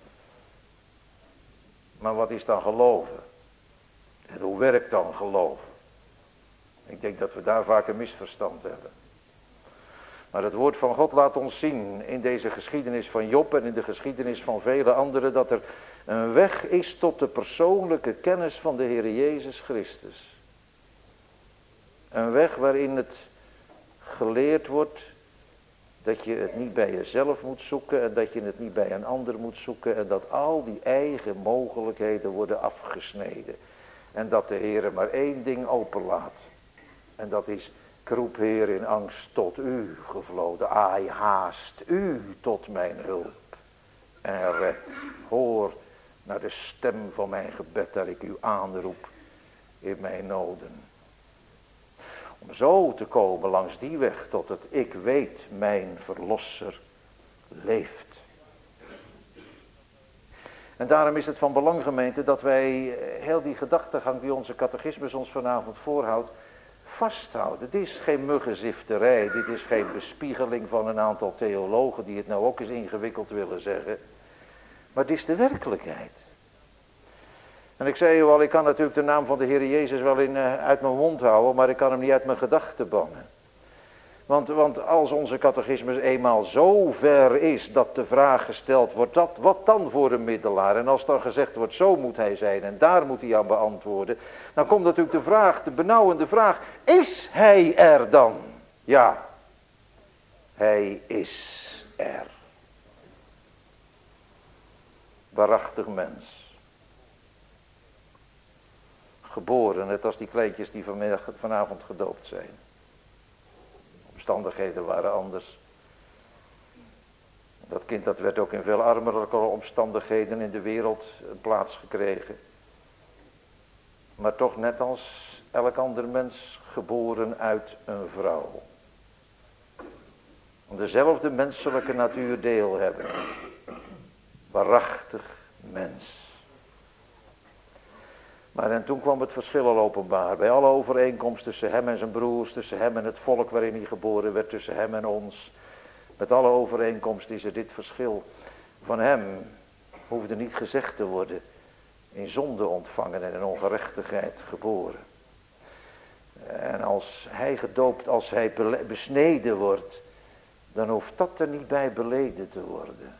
Maar wat is dan geloven? En hoe werkt dan geloven? Ik denk dat we daar vaak een misverstand hebben. Maar het woord van God laat ons zien in deze geschiedenis van Job en in de geschiedenis van vele anderen, dat er een weg is tot de persoonlijke kennis van de Heer Jezus Christus. Een weg waarin het geleerd wordt dat je het niet bij jezelf moet zoeken en dat je het niet bij een ander moet zoeken en dat al die eigen mogelijkheden worden afgesneden. En dat de Heer maar één ding openlaat. En dat is, ik roep Heer in angst tot u gevloden. Ai, haast u tot mijn hulp. En red, hoor naar de stem van mijn gebed dat ik u aanroep in mijn noden. Om zo te komen langs die weg tot het ik weet mijn verlosser leeft. En daarom is het van belang, gemeente, dat wij heel die gedachtegang die onze catechismus ons vanavond voorhoudt vasthouden. Dit is geen muggenzifterij, dit is geen bespiegeling van een aantal theologen die het nou ook eens ingewikkeld willen zeggen. Maar het is de werkelijkheid. En ik zei u al, ik kan natuurlijk de naam van de Heer Jezus wel uit mijn mond houden, maar ik kan hem niet uit mijn gedachten bannen. Want als onze catechismus eenmaal zo ver is dat de vraag gesteld wordt, wat dan voor een middelaar? En als dan gezegd wordt, zo moet hij zijn en daar moet hij aan beantwoorden. Dan komt natuurlijk de vraag, de benauwende vraag, is hij er dan? Ja, hij is er. Waarachtig mens. Geboren, net als die kleintjes die vanavond gedoopt zijn. Omstandigheden waren anders. Dat kind dat werd ook in veel armelijke omstandigheden in de wereld een plaats gekregen. Maar toch net als elk ander mens geboren uit een vrouw. Dezelfde menselijke natuur deel hebben. Waarachtig mens. Maar en toen kwam het verschil al openbaar. Bij alle overeenkomst tussen hem en zijn broers, tussen hem en het volk waarin hij geboren werd, tussen hem en ons. Met alle overeenkomst is er dit verschil. Van hem hoefde niet gezegd te worden, in zonde ontvangen en in ongerechtigheid geboren. En als hij gedoopt, als hij besneden wordt, dan hoeft dat er niet bij beleden te worden.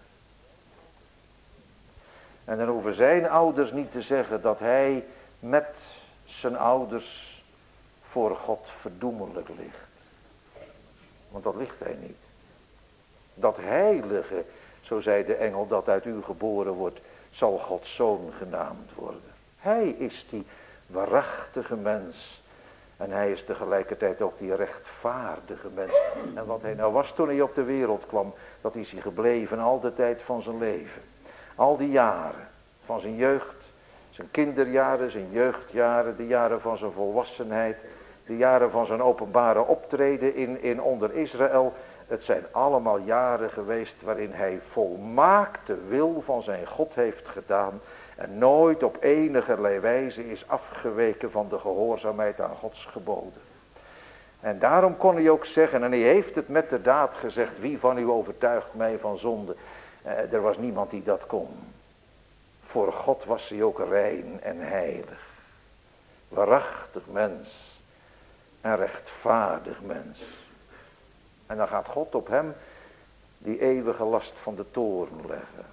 En dan hoeven zijn ouders niet te zeggen dat hij met zijn ouders voor God verdoemelijk ligt. Want dat ligt hij niet. Dat heilige, zo zei de engel, dat uit u geboren wordt, zal Gods zoon genaamd worden. Hij is die waarachtige mens. En hij is tegelijkertijd ook die rechtvaardige mens. En wat hij nou was toen hij op de wereld kwam, dat is hij gebleven al de tijd van zijn leven. Al die jaren van zijn jeugd, zijn kinderjaren, zijn jeugdjaren, de jaren van zijn volwassenheid, de jaren van zijn openbare optreden in onder Israël. Het zijn allemaal jaren geweest waarin hij volmaakt de wil van zijn God heeft gedaan en nooit op enige wijze is afgeweken van de gehoorzaamheid aan Gods geboden. En daarom kon hij ook zeggen, en hij heeft het met de daad gezegd, wie van u overtuigt mij van zonde? Er was niemand die dat kon. Voor God was hij ook rein en heilig. Waarachtig mens. En rechtvaardig mens. En dan gaat God op hem die eeuwige last van de toorn leggen.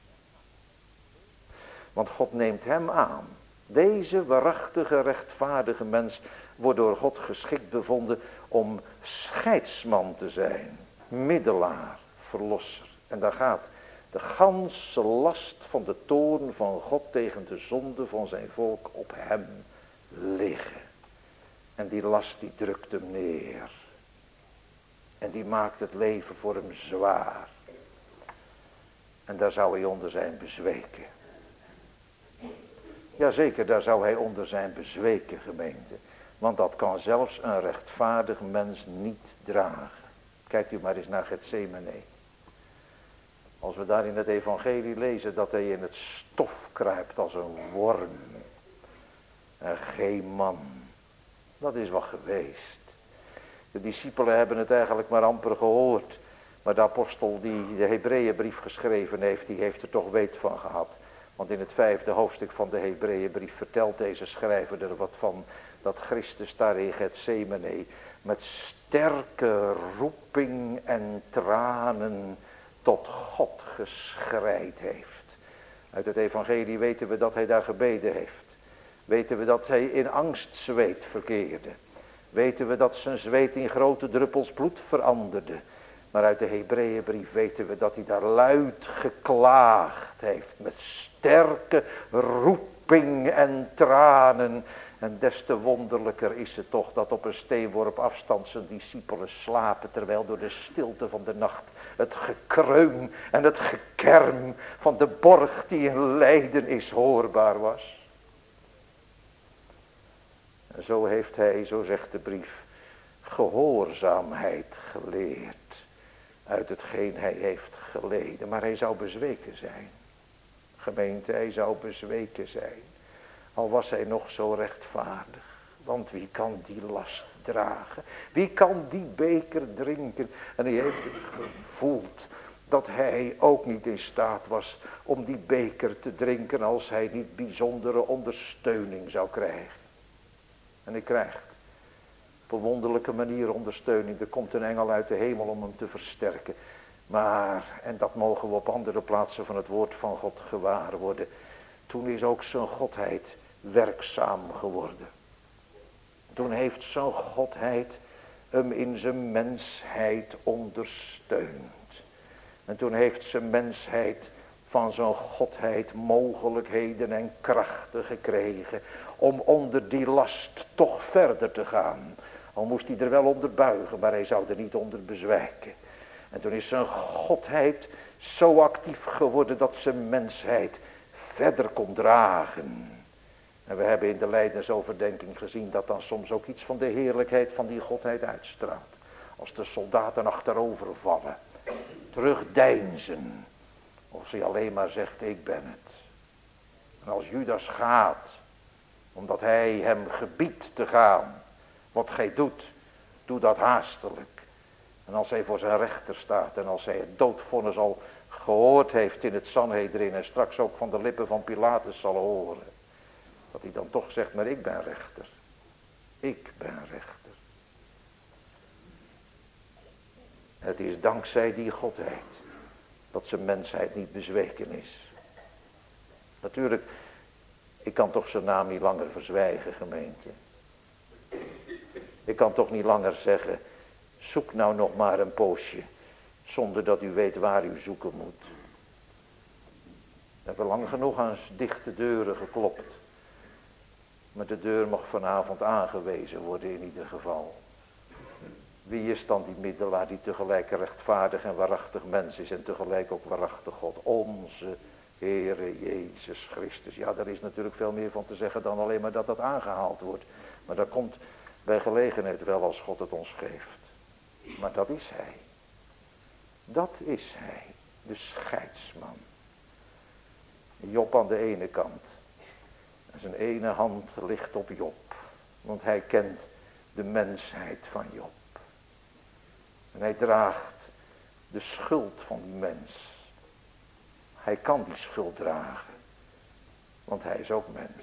Want God neemt hem aan. Deze waarachtige, rechtvaardige mens wordt door God geschikt bevonden om scheidsman te zijn. Middelaar, verlosser. En daar gaat de ganse last van de toorn van God tegen de zonde van zijn volk op hem liggen. En die last die drukt hem neer. En die maakt het leven voor hem zwaar. En daar zou hij onder zijn bezweken. Jazeker, daar zou hij onder zijn bezweken, gemeente. Want dat kan zelfs een rechtvaardig mens niet dragen. Kijkt u maar eens naar Getsemane. Als we daar in het evangelie lezen dat hij in het stof kruipt als een worm. En geen man. Dat is wat geweest. De discipelen hebben het eigenlijk maar amper gehoord. Maar de apostel die de Hebreeënbrief geschreven heeft, die heeft er toch weet van gehad. Want in het 5e hoofdstuk van de Hebreeënbrief vertelt deze schrijver er wat van. Dat Christus daar in Getsemane met sterke roeping en tranen tot God geschreid heeft. Uit het evangelie weten we dat hij daar gebeden heeft. Weten we dat hij in angstzweet verkeerde. Weten we dat zijn zweet in grote druppels bloed veranderde. Maar uit de Hebreeënbrief weten we dat hij daar luid geklaagd heeft. Met sterke roeping en tranen. En des te wonderlijker is het toch dat op een steenworp afstand zijn discipelen slapen. Terwijl door de stilte van de nacht het gekreun en het gekerm van de borg die in lijden is hoorbaar was. En zo heeft hij, zo zegt de brief, gehoorzaamheid geleerd. Uit hetgeen hij heeft geleden. Maar hij zou bezweken zijn. Gemeente, hij zou bezweken zijn. Al was hij nog zo rechtvaardig. Want wie kan die last dragen? Wie kan die beker drinken? En hij heeft het gevoeld dat hij ook niet in staat was om die beker te drinken als hij niet bijzondere ondersteuning zou krijgen. En hij krijgt op een wonderlijke manier ondersteuning. Er komt een engel uit de hemel om hem te versterken. Maar, en dat mogen we op andere plaatsen van het woord van God gewaar worden, toen is ook zijn godheid werkzaam geworden. Toen heeft zijn godheid hem in zijn mensheid ondersteund. En toen heeft zijn mensheid van zijn godheid mogelijkheden en krachten gekregen om onder die last toch verder te gaan. Al moest hij er wel onder buigen, maar hij zou er niet onder bezwijken. En toen is zijn godheid zo actief geworden dat zijn mensheid verder kon dragen. En we hebben in de lijdensoverdenking gezien dat dan soms ook iets van de heerlijkheid van die godheid uitstraalt. Als de soldaten achterover vallen, terugdeinzen, of ze alleen maar zegt ik ben het. En als Judas gaat, omdat hij hem gebiedt te gaan, wat gij doet, doe dat haastelijk. En als hij voor zijn rechter staat en als hij het doodvonnis al gehoord heeft in het Sanhedrin en straks ook van de lippen van Pilatus zal horen, dat hij dan toch zegt, maar ik ben rechter. Ik ben rechter. Het is dankzij die godheid dat zijn mensheid niet bezweken is. Natuurlijk, ik kan toch zijn naam niet langer verzwijgen, gemeente. Ik kan toch niet langer zeggen, zoek nou nog maar een poosje, zonder dat u weet waar u zoeken moet. We hebben lang genoeg aan dichte deuren geklopt. Maar de deur mag vanavond aangewezen worden in ieder geval. Wie is dan die middelaar die tegelijk rechtvaardig en waarachtig mens is en tegelijk ook waarachtig God? Onze Heere Jezus Christus. Ja, daar is natuurlijk veel meer van te zeggen dan alleen maar dat dat aangehaald wordt. Maar dat komt bij gelegenheid wel als God het ons geeft. Maar dat is hij. Dat is hij. De scheidsman. Job aan de ene kant. En zijn ene hand ligt op Job. Want hij kent de mensheid van Job. En hij draagt de schuld van die mens. Hij kan die schuld dragen. Want hij is ook mens.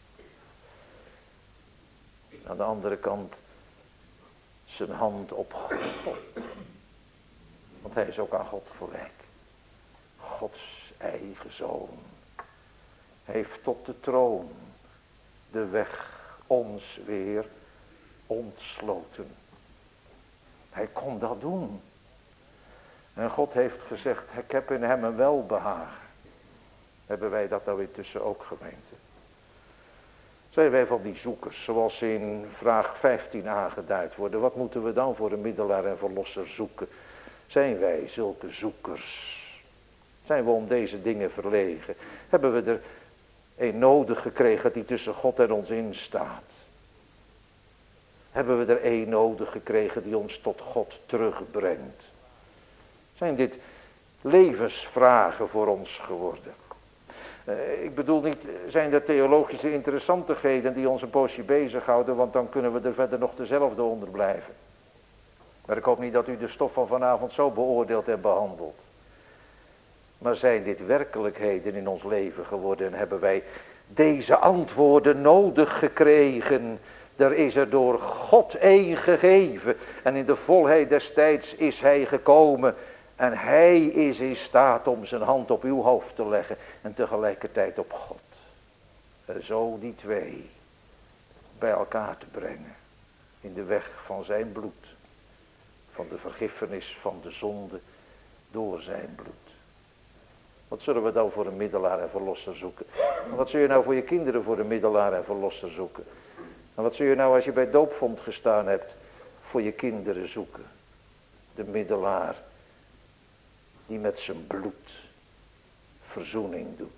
Aan de andere kant zijn hand op God. Want hij is ook aan God gelijk. Gods eigen zoon heeft tot de troon de weg ons weer ontsloten. Hij kon dat doen. En God heeft gezegd, ik heb in hem een welbehagen. Hebben wij dat nou intussen ook, gemeente? Zijn wij van die zoekers, zoals in vraag 15 aangeduid worden. Wat moeten we dan voor een middelaar en verlosser zoeken? Zijn wij zulke zoekers? Zijn we om deze dingen verlegen? Hebben we er een nodig gekregen die tussen God en ons instaat? Hebben we er een nodig gekregen die ons tot God terugbrengt? Zijn dit levensvragen voor ons geworden? Ik bedoel niet, zijn er theologische interessantigheden die ons een poosje bezighouden, want dan kunnen we er verder nog dezelfde onder blijven. Maar ik hoop niet dat u de stof van vanavond zo beoordeelt en behandelt. Maar zijn dit werkelijkheden in ons leven geworden en hebben wij deze antwoorden nodig gekregen? Er is er door God één gegeven en in de volheid des tijds is hij gekomen. En hij is in staat om zijn hand op uw hoofd te leggen en tegelijkertijd op God. En zo die twee bij elkaar te brengen in de weg van zijn bloed. Van de vergiffenis van de zonde door zijn bloed. Wat zullen we dan voor een middelaar en verlosser zoeken? En wat zul je nou voor je kinderen voor een middelaar en verlosser zoeken? En wat zul je nou als je bij doopvond gestaan hebt voor je kinderen zoeken? De middelaar die met zijn bloed verzoening doet.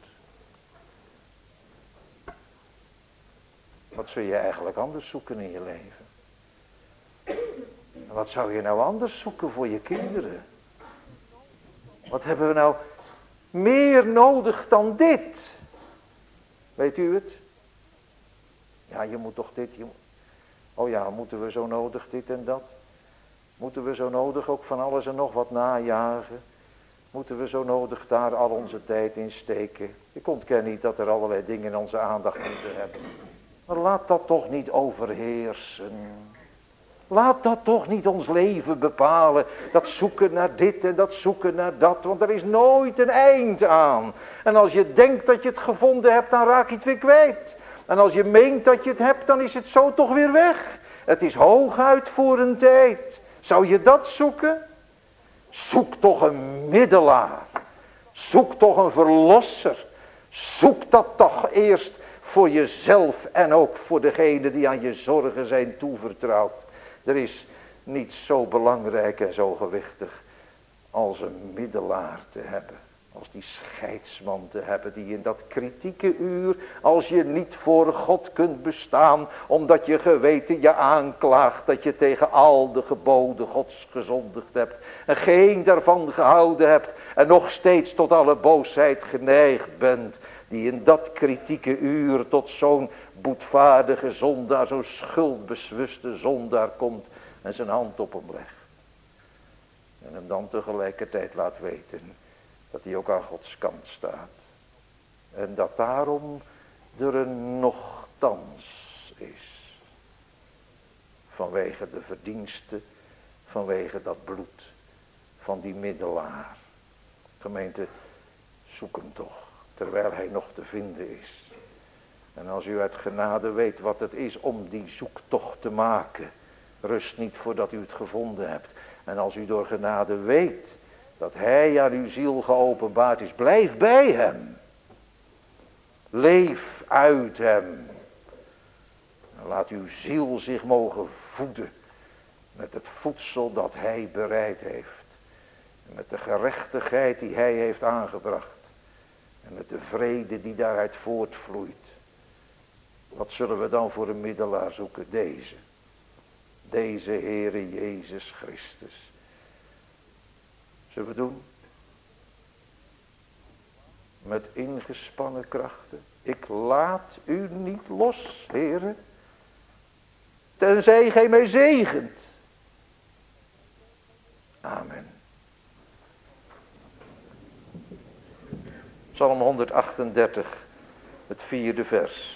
Wat zul je eigenlijk anders zoeken in je leven? En wat zou je nou anders zoeken voor je kinderen? Wat hebben we nou meer nodig dan dit? Weet u het? Ja, je moet toch dit. Oh ja, moeten we zo nodig dit en dat? Moeten we zo nodig ook van alles en nog wat najagen? Moeten we zo nodig daar al onze tijd in steken? Ik ontken niet dat er allerlei dingen in onze aandacht moeten hebben. Maar laat dat toch niet overheersen. Laat dat toch niet ons leven bepalen. Dat zoeken naar dit en dat zoeken naar dat. Want er is nooit een eind aan. En als je denkt dat je het gevonden hebt, dan raak je het weer kwijt. En als je meent dat je het hebt, dan is het zo toch weer weg. Het is hooguit voor een tijd. Zou je dat zoeken? Zoek toch een middelaar. Zoek toch een verlosser. Zoek dat toch eerst voor jezelf en ook voor degene die aan je zorgen zijn toevertrouwd. Er is niets zo belangrijk en zo gewichtig als een middelaar te hebben. Als die scheidsman te hebben die in dat kritieke uur, als je niet voor God kunt bestaan, omdat je geweten je aanklaagt dat je tegen al de geboden Gods gezondigd hebt en geen daarvan gehouden hebt en nog steeds tot alle boosheid geneigd bent, die in dat kritieke uur tot zo'n boetvaardige zondaar, zo'n schuldbeswuste zondaar komt en zijn hand op hem legt. En hem dan tegelijkertijd laat weten dat hij ook aan Gods kant staat. En dat daarom er een nochtans is. Vanwege de verdiensten, vanwege dat bloed van die middelaar. Gemeente, zoek hem toch, terwijl hij nog te vinden is. En als u uit genade weet wat het is om die zoektocht te maken, rust niet voordat u het gevonden hebt. En als u door genade weet dat hij aan uw ziel geopenbaard is, blijf bij hem. Leef uit hem. En laat uw ziel zich mogen voeden met het voedsel dat hij bereid heeft. En met de gerechtigheid die hij heeft aangebracht. En met de vrede die daaruit voortvloeit. Wat zullen we dan voor een middelaar zoeken? Deze Heere Jezus Christus. Zullen we doen? Met ingespannen krachten. Ik laat u niet los, Heere. Tenzij gij mij zegent. Amen. Psalm 138, het 4e vers.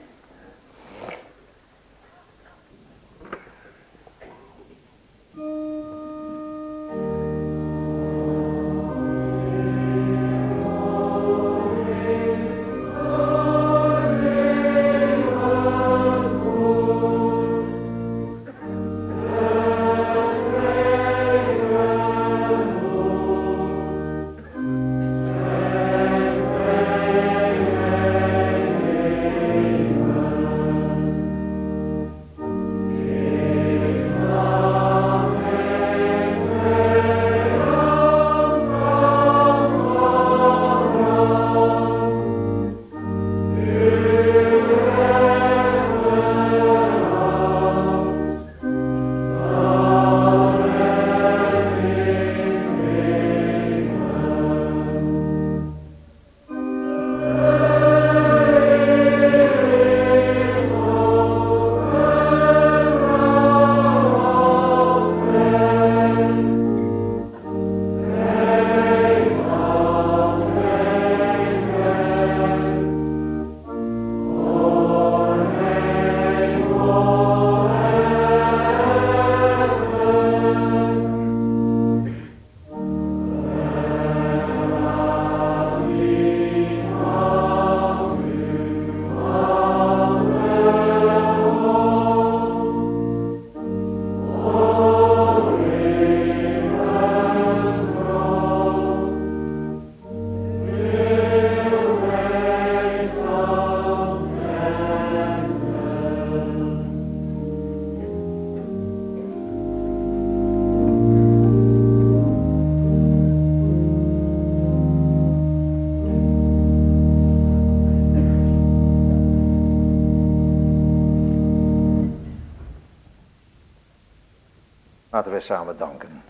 Laten wij samen danken.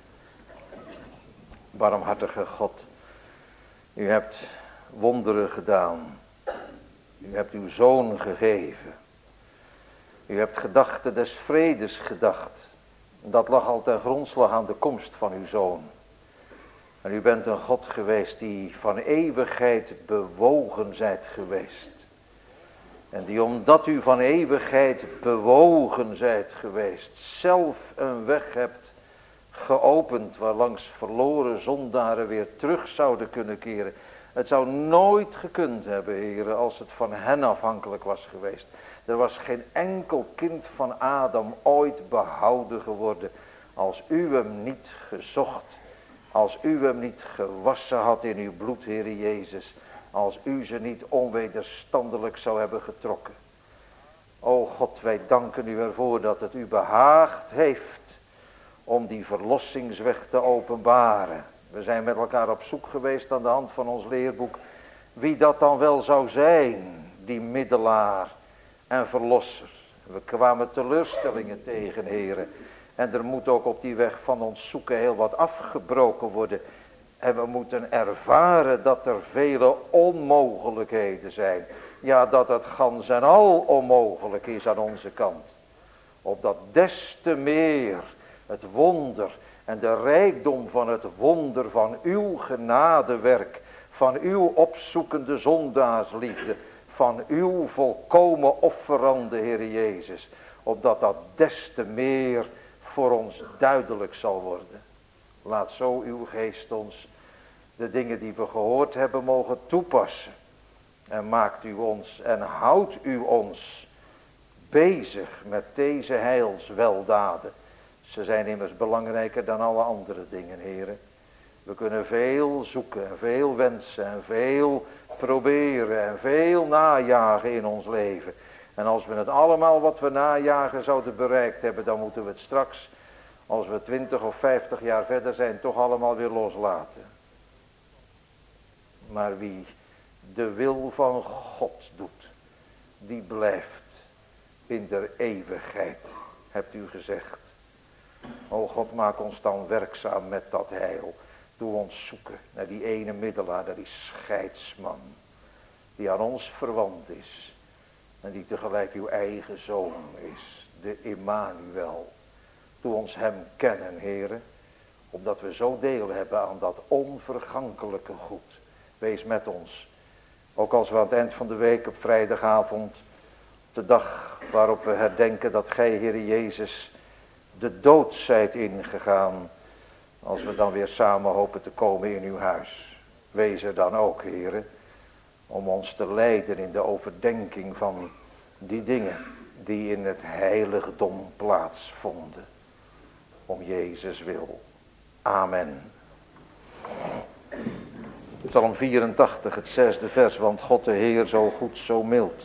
Barmhartige God, u hebt wonderen gedaan. U hebt uw zoon gegeven. U hebt gedachten des vredes gedacht. Dat lag al ten grondslag aan de komst van uw Zoon. En u bent een God geweest die van eeuwigheid bewogen zijt geweest. En die omdat u van eeuwigheid bewogen zijt geweest, zelf een weg hebt geopend waarlangs verloren zondaren weer terug zouden kunnen keren. Het zou nooit gekund hebben, heren, als het van hen afhankelijk was geweest. Er was geen enkel kind van Adam ooit behouden geworden als u hem niet gezocht, als u hem niet gewassen had in uw bloed, Heere Jezus, als u ze niet onwederstandelijk zou hebben getrokken. O God, wij danken u ervoor dat het u behaagd heeft om die verlossingsweg te openbaren. We zijn met elkaar op zoek geweest aan de hand van ons leerboek, wie dat dan wel zou zijn, die middelaar en verlosser. We kwamen teleurstellingen tegen, heren. En er moet ook op die weg van ons zoeken heel wat afgebroken worden. En we moeten ervaren dat er vele onmogelijkheden zijn. Ja, dat het gans en al onmogelijk is aan onze kant. Opdat des te meer het wonder en de rijkdom van het wonder van uw genadewerk, van uw opzoekende zondaarsliefde, van uw volkomen offerande Heer Jezus, opdat dat des te meer voor ons duidelijk zal worden. Laat zo uw geest ons de dingen die we gehoord hebben mogen toepassen. En maakt u ons en houdt u ons bezig met deze heilsweldaden. Ze zijn immers belangrijker dan alle andere dingen, heren. We kunnen veel zoeken en veel wensen en veel proberen en veel najagen in ons leven. En als we het allemaal wat we najagen zouden bereikt hebben, dan moeten we het straks, als we 20 of 50 jaar verder zijn, toch allemaal weer loslaten. Maar wie de wil van God doet, die blijft in der eeuwigheid, hebt u gezegd. O God, maak ons dan werkzaam met dat heil. Doe ons zoeken naar die ene middelaar, naar die scheidsman, die aan ons verwant is. En die tegelijk uw eigen zoon is, de Immanuel. Doe ons hem kennen, heren, omdat we zo deel hebben aan dat onvergankelijke goed. Wees met ons. Ook als we aan het eind van de week op vrijdagavond, de dag waarop we herdenken dat gij, Heere Jezus, de dood zijt ingegaan. Als we dan weer samen hopen te komen in uw huis. Wees er dan ook, heren, om ons te leiden in de overdenking van die dingen die in het heiligdom plaatsvonden. Om Jezus wil. Amen. Psalm 84, het 6e vers, want God de Heer zo goed, zo mild.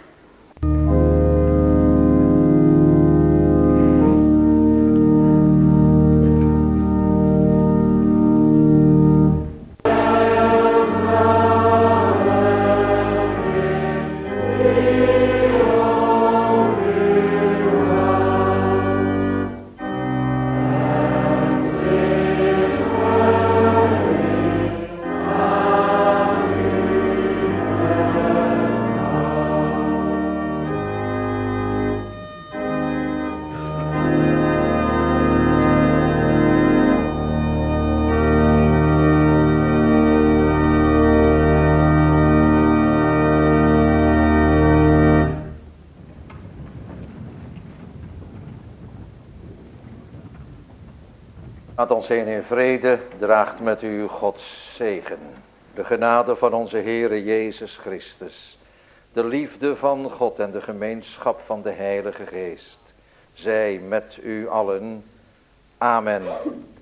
Laat ons heen in vrede, draagt met u Gods zegen. De genade van onze Heere Jezus Christus, de liefde van God en de gemeenschap van de Heilige Geest, zij met u allen. Amen.